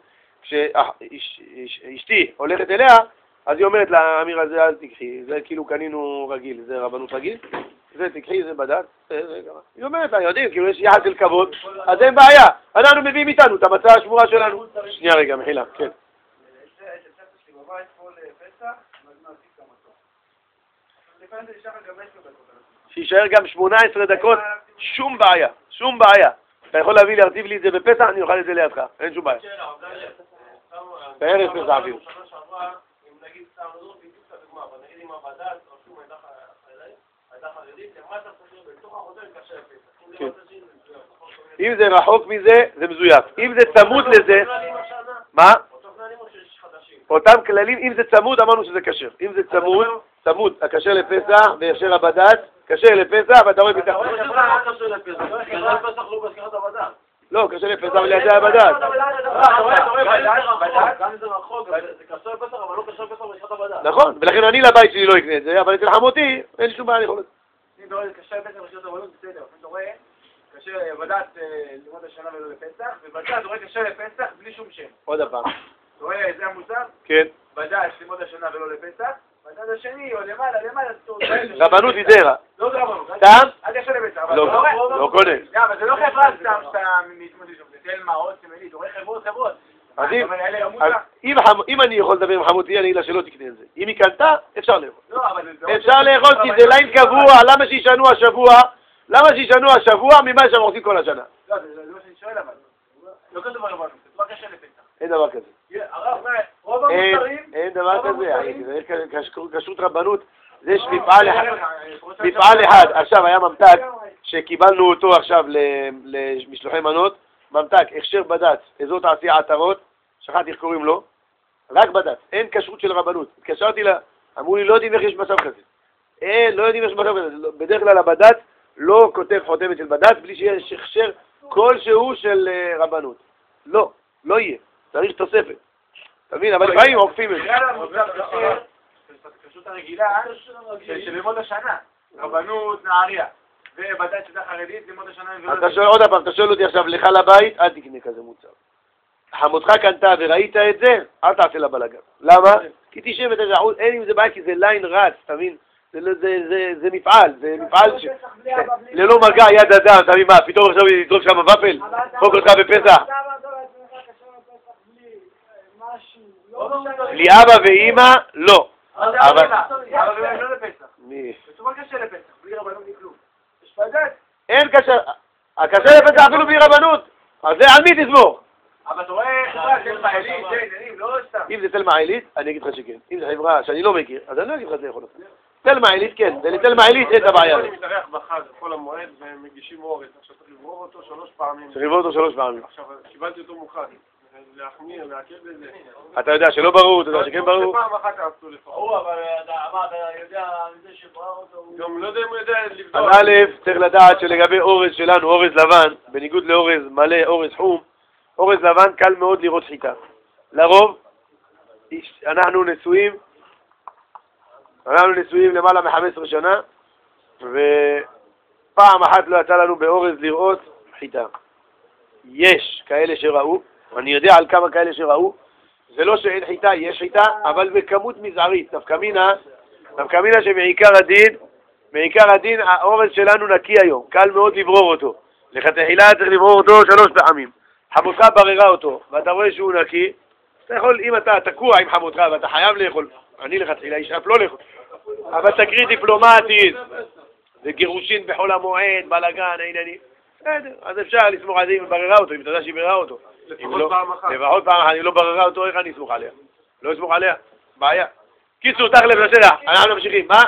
כשאשתי הולכת אליה, אז היא אומרת לה, אמיר הזה אל תקחי, זה כאילו קנינו רגיל, זה רבנות רגיל, זה תקחי, זה בדת, היא אומרת לה, יודעים, כאילו יש יחס של כבוד, אז אין בעיה, אנחנו מביאים איתנו את המצה השמורה שלנו. שנייה רגע, מחילה, כן. שישאר גם 18 דקות, שום בעיה, שום בעיה. אתה יכול להרטיב לי את זה בפסח, אני אוכל את זה לידך, אין שום בעיה. בערב פסח אפילו. אם נגיד סתם לא בדיוק את הדוגמה, אבל נגיד אם הבד"ץ רשום הייתה חרדית, למה אתה חושב בתוך החוזה מתקשר לפסח? אם זה רחוק מזה, זה מזויף. אם זה צמוד לזה, מה? אותם כללים, אם זה צמוד, אמרנו שזה כשר. אם זה צמוד, הכשר לפסח, וישר הבד"ץ, כשר לפסח, ואתה רואה בכך. לא, כשר לפסח ולידי הבד"ץ. נכון, ולכן אני לבית שלי לא אקנה את זה, אבל אצל חמותי אין לי שום בעיה לאכול את זה. אם אתה רואה כשר לפסח ושרת הבנות, בסדר. אתה רואה כשר בד"ץ ללמוד השנה ולא לפסח, ובד"ץ אתה רואה כשר לפסח בלי שום שם. עוד הפעם. אתה רואה, זה המוסר? כן. בד"ץ ללמוד השנה ולא לפסח, בד"ץ השני, או למעלה, רבנות היא זרע. לא זה רבנות. סתם? אל תכשר לפסח. לא קונה. אבל זה לא חברה סתם שאתה מתמודד שם, זה תל מעוד, סמלי, אתה רואה חברות. אז אם אני יכול לדבר עם חמותי, אני אגיד לה שלא תקנה את זה. אם היא קנתה, אפשר לאכול. אפשר לאכול כי זה ליין קבוע, למה שישנו השבוע ממה שהם עושים כל השנה? לא, זה מה שאני שואל אבל. לא כתוב ברבנות, זה כבר קשה לפסח. אין דבר כזה. רוב המוצרים... אין דבר כזה, כשרות רבנות, זה יש מפעל אחד. עכשיו היה ממתק שקיבלנו אותו עכשיו למשלוחי מנות, ממתק, הכשר בד"ץ, אזור תעשייה עטרות, שכחתי איך קוראים לו, רק בד"ץ, אין כשרות של רבנות. התקשרתי לה, אמרו לי, לא יודעים איך יש מצב כזה. לא יודעים איך יש מצב כזה. בדרך כלל הבד"ץ לא כותב חותמת של בד"ץ בלי שיש הכשר כלשהו של רבנות. לא יהיה. צריך תוספת. תבין, אבל לפעמים עוקפים את זה. כשרות הרגילה של ללמוד השנה, רבנות, נהריה. ובד"ץ שזה חרדית, ללמוד השנה... אתה שואל עוד הפעם, אתה שואל אותי עכשיו, לך לבית, אל תקנה כזה מוצר. חמותך קנתה וראית את זה, אל תעשה לה בלגן. למה? כי 99%, אין עם זה בעיה, כי זה ליין רץ, תבין? זה מפעל, ללא מגע יד אדם, תבין מה, פתאום עכשיו יתרוק שם ופל, חוק אותך בפסח. בלי אבא ואמא, לא. אבל לא לפסח. מי? זה קשה לפסח, בלי רבנות מכלום. אין קשר, הקשר לפסח אפילו בלי רבנות, אז זה על מי תסמוך? אבל אתה רואה חברה תל מעילית, זה עניינים, לא סתם. אם זה תל מעילית, אני אגיד לך שכן. אם זה חברה שאני לא מכיר, אז אני לא אגיד לך שזה יכול להיות. תל מעילית כן, ולתל מעילית אין את הבעיה. אני מתארח בחג כל המועד ומגישים אורז, עכשיו צריך לברור אותו 3 פעמים. צריך לברור אותו 3 פעמים. עכשיו קיבלתי אותו מוכן, להחמיר, להקל בזה. אתה יודע שלא ברור, אתה יודע שכן ברור. פעם אחת עשו לפחות. אבל אתה יודע מזה שברר אותו... גם לא יודע אם הוא יודע לבדוק. אז א', צריך לדעת שלגבי אורז שלנו, אורז לבן, בניגוד לאורז מלא, אורז חום, אורז לבן קל מאוד לראות חיטה. לרוב, אנחנו נשואים למעלה מ-15 שנה, ופעם אחת לא יצא לנו באורז לראות חיטה. יש כאלה שראו, אני יודע על כמה כאלה שראו, זה לא שאין חיטה, יש חיטה, אבל בכמות מזערית. נפקא מינה שמעיקר הדין האורז שלנו נקי היום, קל מאוד לברור אותו. לכתחילה צריך לברור אותו 3 פעמים. חמותך בררה אותו, ואתה רואה שהוא נקי, אתה יכול, אם אתה תקוע עם חמותך ואתה חייב לאכול, אני לכתחילה ישאף לא לאכול, אבל תקריא דיפלומטית, וגירושין בחול המועד, בלגן, העניינים, בסדר, אז אפשר לסמוך על זה אם בררה אותו, אם אתה יודע שהיא בררה אותו. לפחות פעם אחת. לפחות פעם אחת, אם לא בררה אותו, איך אני אסמוך עליה? לא אסמוך עליה, בעיה. קיצור, תכל'ס לשאלה, אנחנו ממשיכים, מה?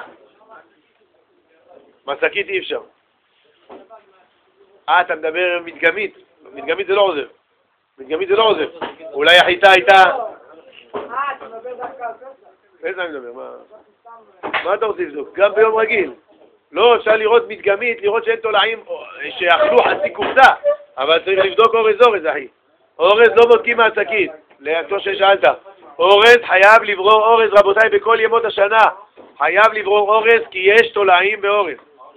מסקית אי אפשר. אתה מדבר מדגמית, מדגמית זה לא עוזר. מדגמית זה לא עוזר. אולי החיטה הייתה... אתה מדבר דווקא על פסח? איזה אני מדבר? מה אתה רוצה לבדוק? גם ביום רגיל. לא, אפשר לראות מדגמית, לראות שאין תולעים שאכלו חצי קופסה, אבל צריך לבדוק אורז, אחי. אורז לא בודקים מהשקית, כמו ששאלת. אורז חייב לברור אורז, רבותיי, בכל ימות השנה. חייב לברור אורז כי יש תולעים באורז.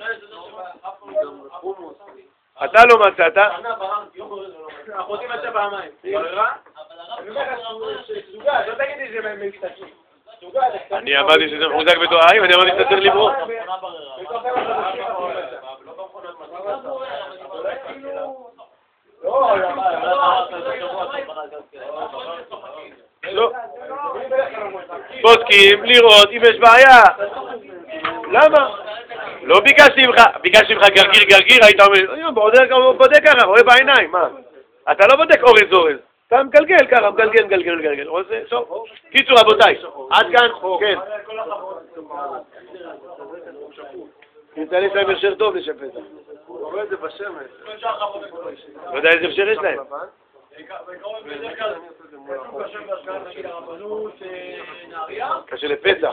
אתה לא מצאת? אחותי מצא פעמיים. אני אמרתי שזה מחוזק בתולעים, אני אמרתי שאתה צריך לברור. לא. בודקים לראות אם יש בעיה. למה? לא ביקשתי ממך גרגיר, היית אומר, בודק ככה, רואה בעיניים, מה? אתה לא בודק אורז. אתה מגלגל ככה, מגלגל. קיצור, רבותיי, עד כאן, כן. נמצא לי סייבר שר טוב לשפט. הוא רואה את זה בשמש. לא יודע איזה אפשר יש להם. קשה לפסח.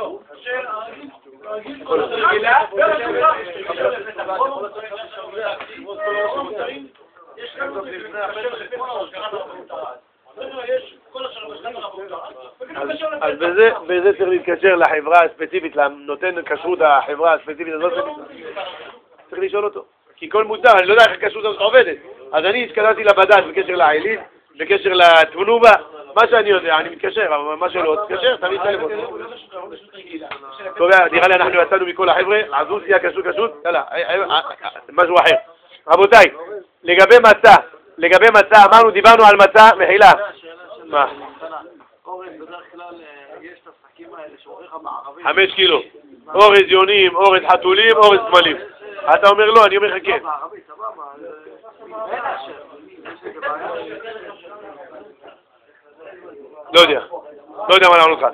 אז בזה צריך להתקשר לחברה הספציפית, לנותן כשרות החברה הספציפית הזאת, צריך לשאול אותו. כי כל מוצר, אני לא יודע איך הכשרות הזאת עובדת. אז אני התקדמתי לבד"ץ בקשר לעילית, בקשר לתמנובה, מה שאני יודע, אני מתקשר, אבל מה שלא, תתקשר, תמיד טלפון. טוב, נראה לי אנחנו יצאנו מכל החבר'ה, עזו סייע כשרות, יאללה, משהו אחר. רבותיי, לגבי מצה, דיברנו על מצה, מחילה. מה? אורז בדרך כלל יש את השקים האלה שאורך המערבים. 5 קילו. אורז יונים, אורז חתולים, אורז סמלים. אתה אומר לא, אני אומר לך כן. לא יודע מה לענות לך.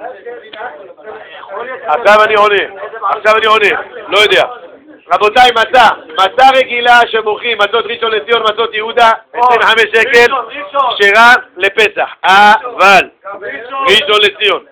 עכשיו אני עונה, לא יודע. רבותיי, מצה רגילה שמוכרים, מצות ראשון לציון, מצות יהודה, 25 שקל, כשרה לפסח. אבל, ראשון לציון.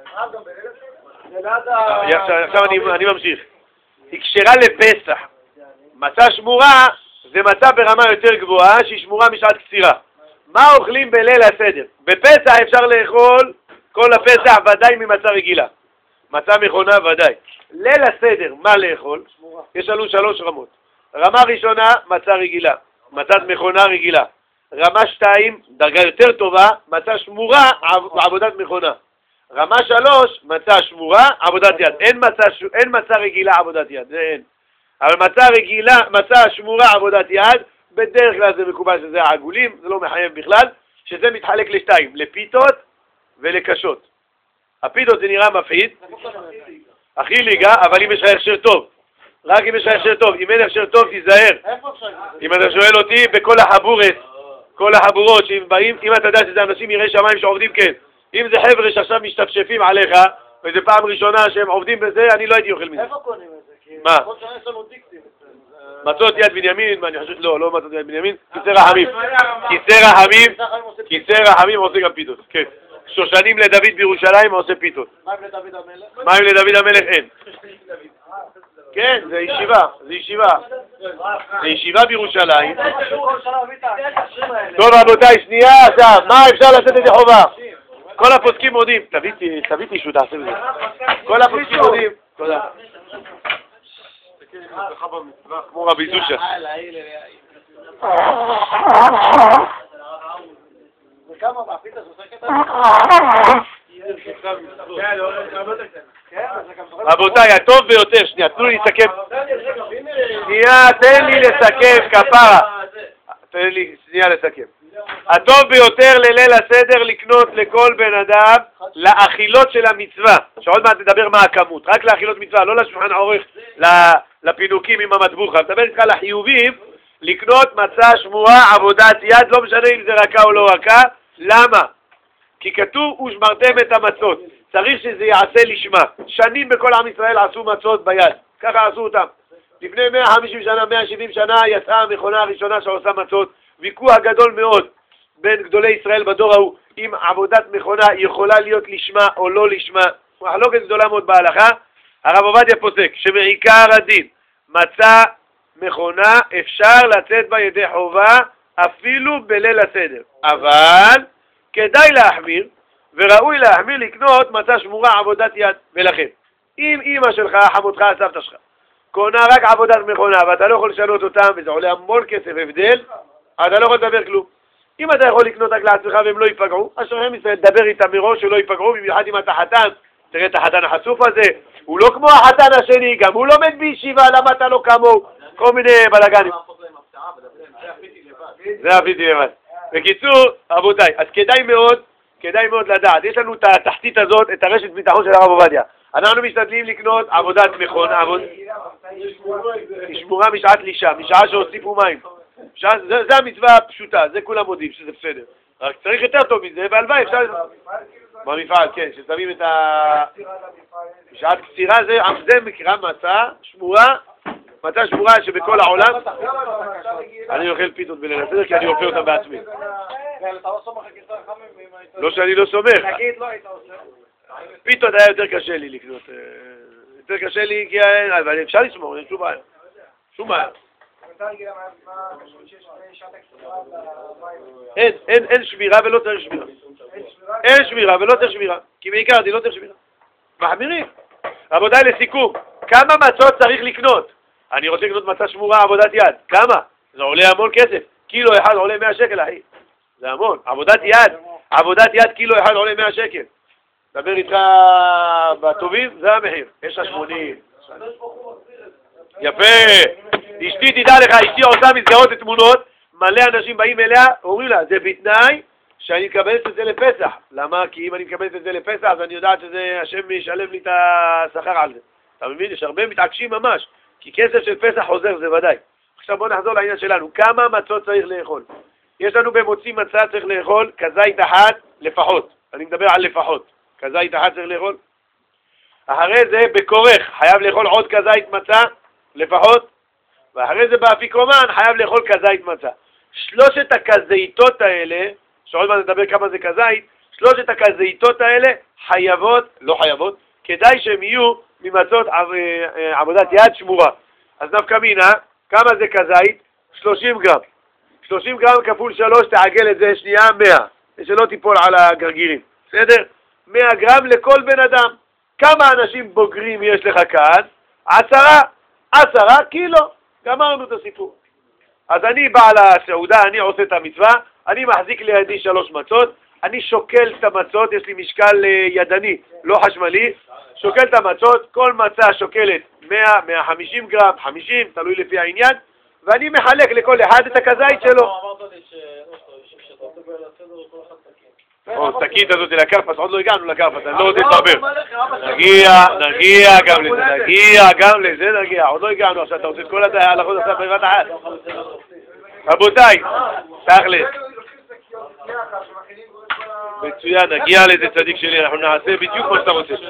עכשיו אני ממשיך. היא כשרה לפסח. מצה שמורה זה מצה ברמה יותר גבוהה שהיא שמורה משעת קצירה. מה אוכלים בליל הסדר? בפסח אפשר לאכול כל הפסח ודאי ממצה רגילה. מצה מכונה ודאי. ליל הסדר, מה לאכול? יש לנו 3 רמות. רמה ראשונה, מצה רגילה. מצת מכונה רגילה. רמה 2, דרגה יותר טובה, מצה שמורה, עבודת מכונה. רמה 3, מצה שמורה, עבודת יד. אין מצה רגילה, עבודת יד. זה אין. אבל מצה רגילה, מצה שמורה, עבודת יד, בדרך כלל זה מקובל שזה העגולים, זה לא מחייב בכלל, שזה מתחלק לשתיים, לפיתות ולקשות. הפיתות זה נראה מפחיד, הכי ליגה, אבל אם יש לך הכשר טוב. רק אם יש לך הכשר טוב. אם אין הכשר טוב, תיזהר. אם אתה שואל אותי, בכל כל החבורות שאם באים, אם אתה יודע שזה אנשים יראי שמיים שעובדים, כן. אם זה חבר'ה שעכשיו משתפשפים עליך, וזו פעם ראשונה שהם עובדים בזה, אני לא הייתי אוכל מזה. איפה קונים את זה? מה? כל שנה יש לנו דיקטים. מצות יד בנימין, אני חושב לא מצות יד בנימין, כיסא רחמים עושה גם פיתות, כן. שושנים לדוד בירושלים עושה פיתות. מה עם לדוד המלך? מה עם לדוד המלך? אין. כן, זה ישיבה בירושלים. טוב רבותיי, שנייה עכשיו, מה אפשר לעשות את זה חובה? כל הפוסקים מודים, תביא טישו, תעשה בזה. כל הפוסקים מודים. תודה. כמו רבי זושה. וכמה מהפיתה שעוסקת? רבותיי, הטוב ביותר, שנייה, תנו לי לסכם. שנייה, תן לי לסכם, כפרה. תן לי שנייה לסכם. הטוב ביותר לליל הסדר לקנות לכל בן אדם לאכילות של המצווה. שעוד מעט נדבר מה הכמות, רק לאכילות מצווה, לא לשולחן עורך, לפינוקים עם המטבוחה. מדבר איתך לחיובים, לקנות מצה שמורה, עבודת יד, לא משנה אם זה רכה או לא רכה. למה? כי כתוב ושמרתם את המצות. צריך שזה יעשה לשמה. שנים בכל עם ישראל עשו מצות ביד. ככה עשו אותם. לפני 150 שנה, 170 שנה יצאה המכונה הראשונה שעושה מצות. ויכוח גדול מאוד בין גדולי ישראל בדור ההוא, אם עבודת מכונה יכולה להיות לשמה או לא לשמה, מחלוקת גדולה מאוד בהלכה. הרב עובדיה פוסק שמעיקר הדין מצא מכונה אפשר לצאת בה ידי חובה אפילו בליל הסדר, אבל כדאי להחמיר וראוי להחמיר לקנות מצא שמורה עבודת יד. ולכן אם אמא שלך, חמותך, הסבתא שלך קונה רק עבודת מכונה ואתה לא יכול לשנות אותם וזה עולה המון כסף הבדל, אתה לא יכול לדבר כלום. אם אתה יכול לקנות רק לעצמך והם לא ייפגעו, אז שוכם ישראל דבר איתם מראש שלא ייפגעו, במיוחד אם אתה חתן. תראה את החתן החשוף הזה, הוא לא כמו החתן השני, גם הוא לומד בישיבה, למה אתה לא כמוהו? כל מיני בלגנים. זה הפיתי לבד. בקיצור, רבותיי, אז כדאי מאוד לדעת, יש לנו את התחתית הזאת, את הרשת ביטחון של הרב עובדיה. אנחנו משתדלים לקנות עבודת מכון, שמורה משעת לישה, משעה שהוסיפו מים. זה המצווה הפשוטה, זה כולם מודים שזה בסדר. רק צריך יותר טוב מזה, והלוואי אפשר... במפעל, כן, ששמים את ה... בשעת קצירה זה מקרא מצה שמורה שבכל העולם... אני אוכל פיתות בליל הסדר כי אני אוכל אותם בעצמי. לא שאני לא סומך. פיתות היה יותר קשה לי לקנות. יותר קשה לי כי... אבל אפשר לשמור, אין שום בעיה. שום בעיה. אין שמירה ולא צריך שמירה. אין שמירה ולא צריך שמירה, כי בעיקר אני לא צריך שמירה. מחמירים. רבותיי, לסיכום, כמה מצות צריך לקנות? אני רוצה לקנות מצה שמורה עבודת יד. כמה? זה עולה המון כסף. קילו אחד עולה 100 שקל, אחי. זה המון. עבודת יד קילו אחד עולה 100 שקל. דבר איתך בטובים, זה המחיר. יש 80. יפה. אשתי תדע לך, אשתי עושה מסגרות ותמונות, מלא אנשים באים אליה, אומרים לה, זה בתנאי שאני מקבלת את זה לפסח. למה? כי אם אני מקבלת את זה לפסח, אז אני יודעת שזה השם ישלם לי את השכר על זה. אתה מבין? יש הרבה מתעקשים ממש, כי כסף של פסח חוזר, זה ודאי. עכשיו בוא נחזור לעניין שלנו. כמה מצות צריך לאכול? יש לנו במוציא מצה צריך לאכול כזית אחת לפחות. אני מדבר על לפחות. כזית אחת צריך לאכול. אחרי זה בכורך חייב לאכול עוד כזית מצה לפחות. ואחרי זה באפיקומן חייב לאכול כזית מצה. שלושת הכזיתות האלה, שעוד מעט נדבר כמה זה כזית, שלושת הכזיתות האלה חייבות, לא חייבות, כדאי שהם יהיו ממצות עבודת יד שמורה. אז נפקא מינה, כמה זה כזית? 30 גרם. 30 גרם כפול 3, תעגל את זה שנייה, 100. שלא תיפול על הגרגירים. בסדר? 100 גרם לכל בן אדם. כמה אנשים בוגרים יש לך כאן? 10 קילו. גמרנו את הסיפור. אז אני בעל הסעודה, אני עושה את המצווה, אני מחזיק לידי 3 מצות, אני שוקל את המצות, יש לי משקל ידני, לא חשמלי, שוקל את המצות, כל מצה שוקלת 100, 150 גרם, 50, תלוי לפי העניין, ואני מחלק לכל אחד את הכזית שלו. אמרת לי שאתה מדבר על הסדר כל אחד תקין. או, תקית הזאת לקרפס, עוד לא הגענו לקרפס, אני לא רוצה להתברבר. נגיע גם לזה, עוד לא הגענו, עכשיו אתה רוצה את כל ההלכות עכשיו בבת אחת. רבותיי, תכלס. מצוין, נגיע לזה צדיק שלי, אנחנו נעשה בדיוק כמו שאתה רוצה.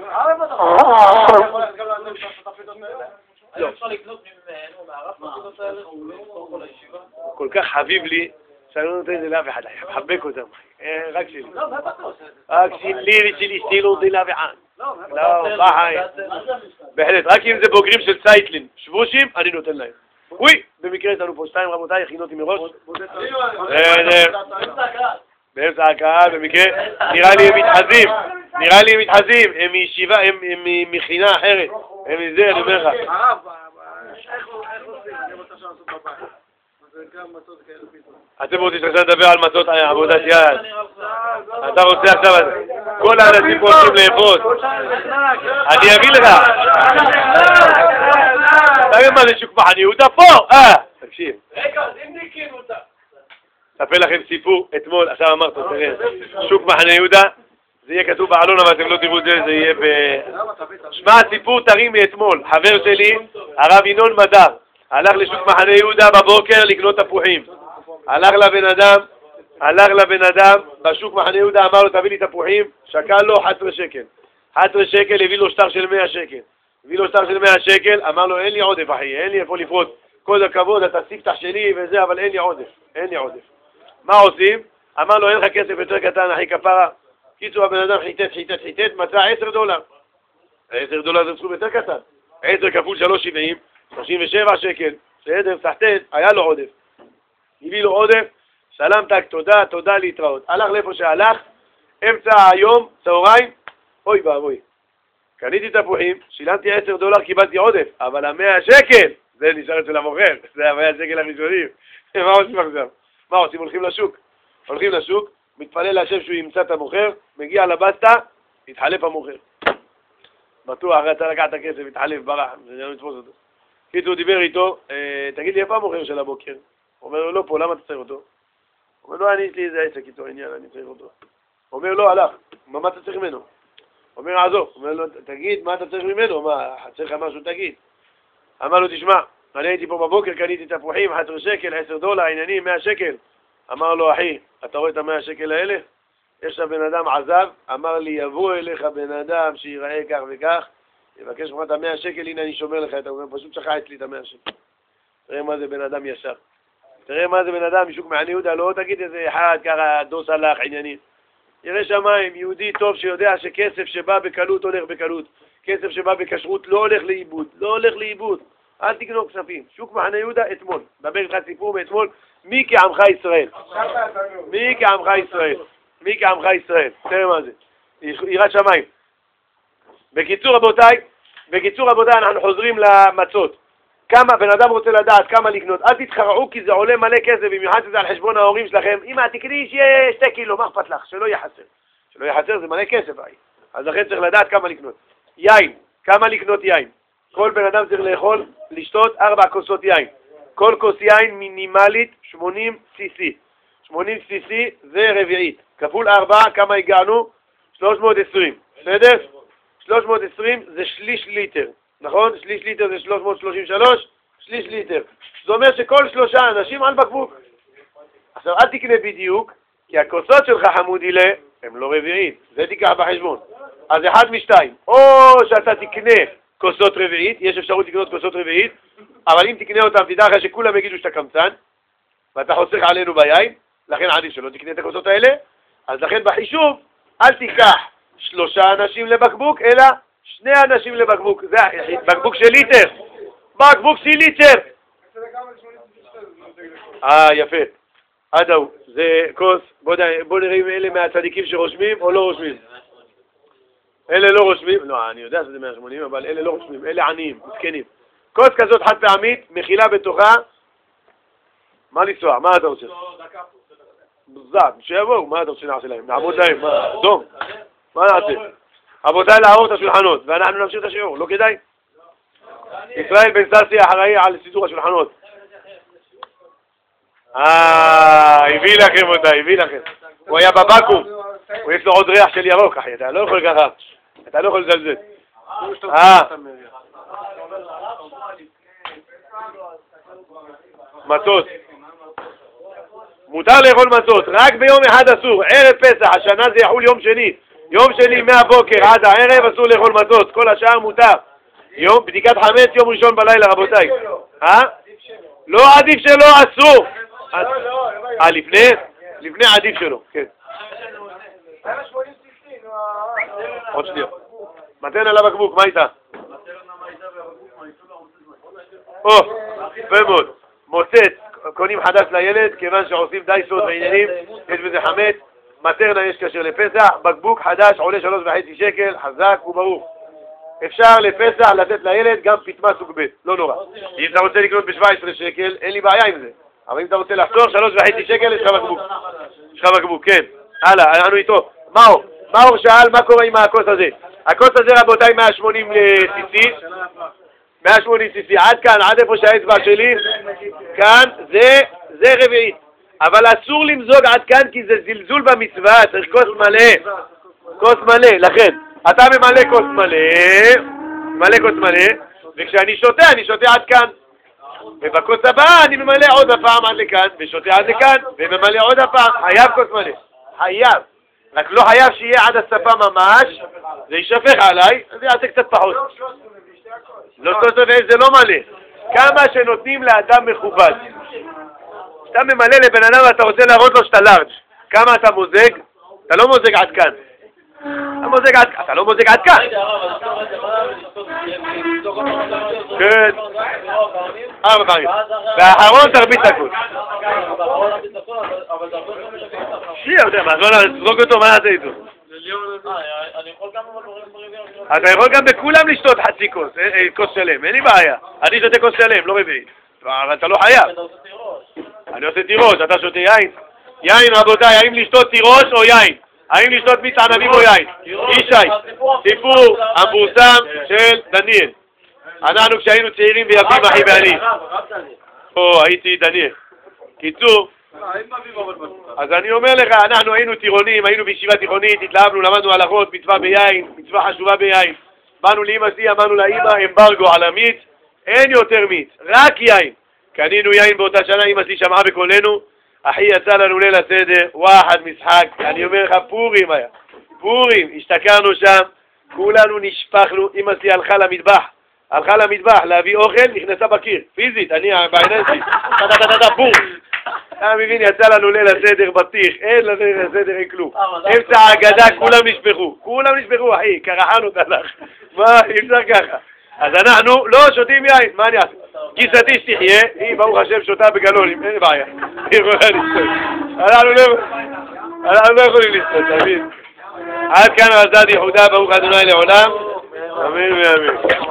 כל כך חביב לי, שאני לא נותן את זה לאף אחד, אני מחבק אותם. רק שלי. רק שלי אשתי לא נותן לאף אחד. לא, בחיים. בהחלט, רק אם זה בוגרים של צייטלין, שבושים, אני נותן להם. אוי, במקרה יש לנו פה 2 רבותיי, הכינותי מראש. באמצע הקהל, במקרה, נראה לי הם מתחזים, הם מישיבה, הם ממכינה אחרת, הם מזה, אני אומר לך. אתם רוצים עכשיו לדבר על מצות עבודת יד. אתה רוצה עכשיו, כל האנשים פה רוצים לאפות. אני אגיד לך. תגיד מה זה שוק מחנה יהודה פה? תקשיב. רגע, אז אם ניקים אותה. אספר לכם סיפור, אתמול, עכשיו אמרת, תראה, שוק מחנה יהודה, זה יהיה כתוב בעלון, אבל אתם לא תראו את זה, זה יהיה ב... שמע, סיפור טרי מאתמול, חבר שלי, הרב ינון מדר, הלך לשוק מחנה יהודה בבוקר לקנות תפוחים. הלך לבן אדם, בשוק מחנה יהודה אמר לו, תביא לי תפוחים, שקל לו 11 שקל. 11 שקל, הביא לו שטר של 100 שקל. אמר לו, אין לי עודף, אחי, אין לי איפה לפרוט. כל הכבוד, אתה ספתח שלי וזה, אבל אין לי עודף. מה עושים? אמר לו, אין לך כסף יותר קטן, אחי כפרה. קיצור, הבן אדם חיטט, מצא $10. $10 זה סכום יותר קטן. 10 כפול 3.70, 37 שקל. בסדר, סחטט, היה לו עודף. הביא לו עודף, שלם תק, תודה להתראות. הלך לאיפה שהלך, אמצע היום, צהריים, אוי ואבוי. קניתי תפוחים, שילמתי $10, קיבלתי עודף, אבל 100 שקל, זה נשאר אצל המוכר, זה 100 שקל הראשונים. מה עושים עכשיו? מה עושים? הולכים לשוק, מתפלל להשם שהוא ימצא את המוכר, מגיע לבסטה, התחלף המוכר. בטוח, אתה לקח את הכסף, התחלף, ברח, זה לא נתפוס אותו. קיצור, דיבר איתו, תגיד לי, איפה המוכר של הבוקר? הוא אומר לו, לא פה, למה אתה צריך אותו? הוא אומר לו, יש לי איזה עסק איתו, עניין, אני צריך אותו. הוא אומר לו, הלך, מה אתה צריך ממנו? הוא אומר, עזוב. הוא אומר לו, תגיד, מה אתה צריך ממנו? מה, צריך משהו, תגיד. אמר לו, תשמע, אני הייתי פה בבוקר, קניתי תפוחים, 11 שקל, $10, עניינים, 100 שקל. אמר לו, אחי, אתה רואה את 100 שקל האלה? יש בן אדם עזב, אמר לי, יבוא אליך בן אדם שיראה כך וכך, יבקש ממך את 100 שקל, הנה אני שומר לך את זה, הוא אומר, פשוט שכח אצלי את 100 שקל. תראה מה זה בן אדם ישר. תראה מה זה בן אדם משוק מעני יהודה, לא תגיד איזה אחד ככה דוס הלך עניינים. ירא שמיים, יהודי טוב שיודע שכסף שבא בקלות הולך בקלות. כסף שבא בכשרות לא הולך לאיבוד. אל תגנוב כספים. שוק מחנה יהודה אתמול. דבר איתך סיפור מאתמול. מי כעמך ישראל? תראה מה זה. יראת שמיים. בקיצור רבותיי, אנחנו חוזרים למצות. כמה, בן אדם רוצה לדעת כמה לקנות. אל תתחרעו כי זה עולה מלא כסף, במיוחד שזה על חשבון ההורים שלכם. אמא, תקני שיהיה 2 קילו, מה אכפת לך? שלא יהיה חסר, זה מלא כסף. אז לכן צריך לדעת כמה לקנות. יין, כמה לקנות יין? כל בן אדם צריך לאכול, לשתות 4 כוסות יין. כל כוס יין מינימלית 80 cc. 80 cc זה רביעית. כפול 4, כמה הגענו? 320. בסדר? 320 זה שליש ליטר. נכון? שליש ליטר זה 333, שליש ליטר. זאת אומרת שכל 3 אנשים על בקבוק. עכשיו, אל תקנה בדיוק, כי הכוסות שלך חמודילה, הם לא רביעית. זה תיקח בחשבון. אז 1 מ-2. או שאתה תקנה כוסות רביעית, יש אפשרות לקנות כוסות רביעית, אבל אם תקנה אותם, תדע לך שכולם יגידו שאתה קמצן, ואתה חוסך עלינו ביין, לכן עדיף שלא תקנה את הכוסות האלה. אז לכן בחישוב, אל תיקח 3 אנשים לבקבוק, אלא 2 אנשים לבקבוק. זה בקבוק של ליטר. בקבוק של ליטר. יפה. עדו, זה כוס. בוא נראה אם אלה מהצדיקים שרושמים או לא רושמים. אלה לא רושמים. לא, אני יודע שזה 180, אבל אלה לא רושמים. אלה עניים, מסכנים. כוס כזאת חד פעמית, מכילה בתוכה. מה לנסוע? מה אתה רוצה? בזאת, שיבואו. מה אתה רוצה נעשה להם? נעמוד להם. דום. מה נעשה? רבותיי, לעבור את השולחנות, ואנחנו נמשיך את השיעור, לא כדאי? ישראל בן ססי אחראי על סידור השולחנות. הביא לכם. הוא היה בבקום, הוא יש לו עוד ריח של ירוק, אחי, אתה לא יכול ככה, אתה לא יכול לזלזל. מצות. מותר לאכול מצות, רק ביום אחד אסור, ערב פסח, השנה זה יחול יום שני. יום שני מהבוקר עד הערב אסור לאכול מצות, כל השאר מותר. יום בדיקת חמץ יום ראשון בלילה, רבותיי. לא עדיף שלא, אסור. לפני עדיף שלא, כן. עוד שנייה. מתן על הבקבוק, מה איתה? יפה מאוד. מוצאת, קונים חדש לילד, כיוון שעושים דייסות ועניינים, יש בזה חמץ. מטרנה יש קשר לפסח, בקבוק חדש עולה 3.5 שקל, חזק וברוך. אפשר לפסח לתת לילד גם פטמה סוג ב', לא נורא. אם אתה רוצה לקנות ב-17 שקל, אין לי בעיה עם זה. אבל אם אתה רוצה לחתוך 3.5 שקל, יש לך בקבוק. כן. הלאה, אנחנו איתו. מאור שאל, מה קורה עם הכוס הזה? הכוס הזה, רבותיי, 180 cc. 180 cc. עד כאן, עד איפה שהאצבע שלי. כאן, זה רביעית. אבל אסור למזוג עד כאן כי זה זלזול במצווה, צריך כוס מלא, לכן, אתה ממלא כוס מלא, וכשאני שותה, אני שותה עד כאן. ובכוס הבאה אני ממלא עוד הפעם עד לכאן, ושותה עד לכאן, וממלא עוד הפעם, חייב כוס מלא, חייב. רק לא חייב שיהיה עד השפה ממש, זה יישפך עליי, אז זה יעשה קצת פחות. לא 13 זה לא מלא. כמה שנותנים לאדם מכובד. אתה ממלא לבן אדם ואתה רוצה להראות לו שאתה לארג'. כמה אתה מוזג? אתה לא מוזג עד כאן. אתה לא מוזג עד כאן. כן. 4 פעמים. והאחרון תרביץ הכל. מה, אז לא נזרוק אותו, מה נעשה איתו? אתה יכול גם בכולם לשתות חצי כוס, כוס שלם, אין לי בעיה. אני שותה כוס שלם, לא רביעי. אבל אתה לא חייב. אני עושה תירוש, אתה שותה יין? יין, רבותיי, האם לשתות תירוש או יין? האם לשתות מיץ ענבים או יין? ישי, סיפור המפורסם של דניאל. אנחנו כשהיינו צעירים ויפים, אחי ואני. הייתי דניאל. קיצור, אז אני אומר לך, אנחנו היינו טירונים, היינו בישיבה תיכונית, התלהבנו, למדנו הלכות, מצווה ביין, מצווה חשובה ביין. באנו לאמא שלי, אמרנו לאמא, אמברגו על המיץ, אין יותר מיץ, רק יין. קנינו יין באותה שנה, אמא שלי שמעה בקולנו, אחי יצא לנו ליל הסדר, וואחד משחק, אני אומר לך, פורים היה, פורים, השתכרנו שם, כולנו נשפכנו, אמא שלי הלכה למטבח להביא אוכל, נכנסה בקיר, פיזית, אני בעיניים שלי, בום. אתה מבין, יצא לנו ליל הסדר בטיח, אין ליל הסדר, אין כלום. אמצע ההגדה, כולם נשפכו, אחי, קרחנו תלך. מה, אי אפשר ככה. אז אנחנו לא שותים יין, מה אני אעשה? גיסתי שתחיה, היא ברוך השם שותה בגלונים, אין בעיה. היא יכולה לשתות. אנחנו לא יכולים לשתות, תבין. עד כאן רזד יחודה, ברוך ה' לעולם. אמן ואמן.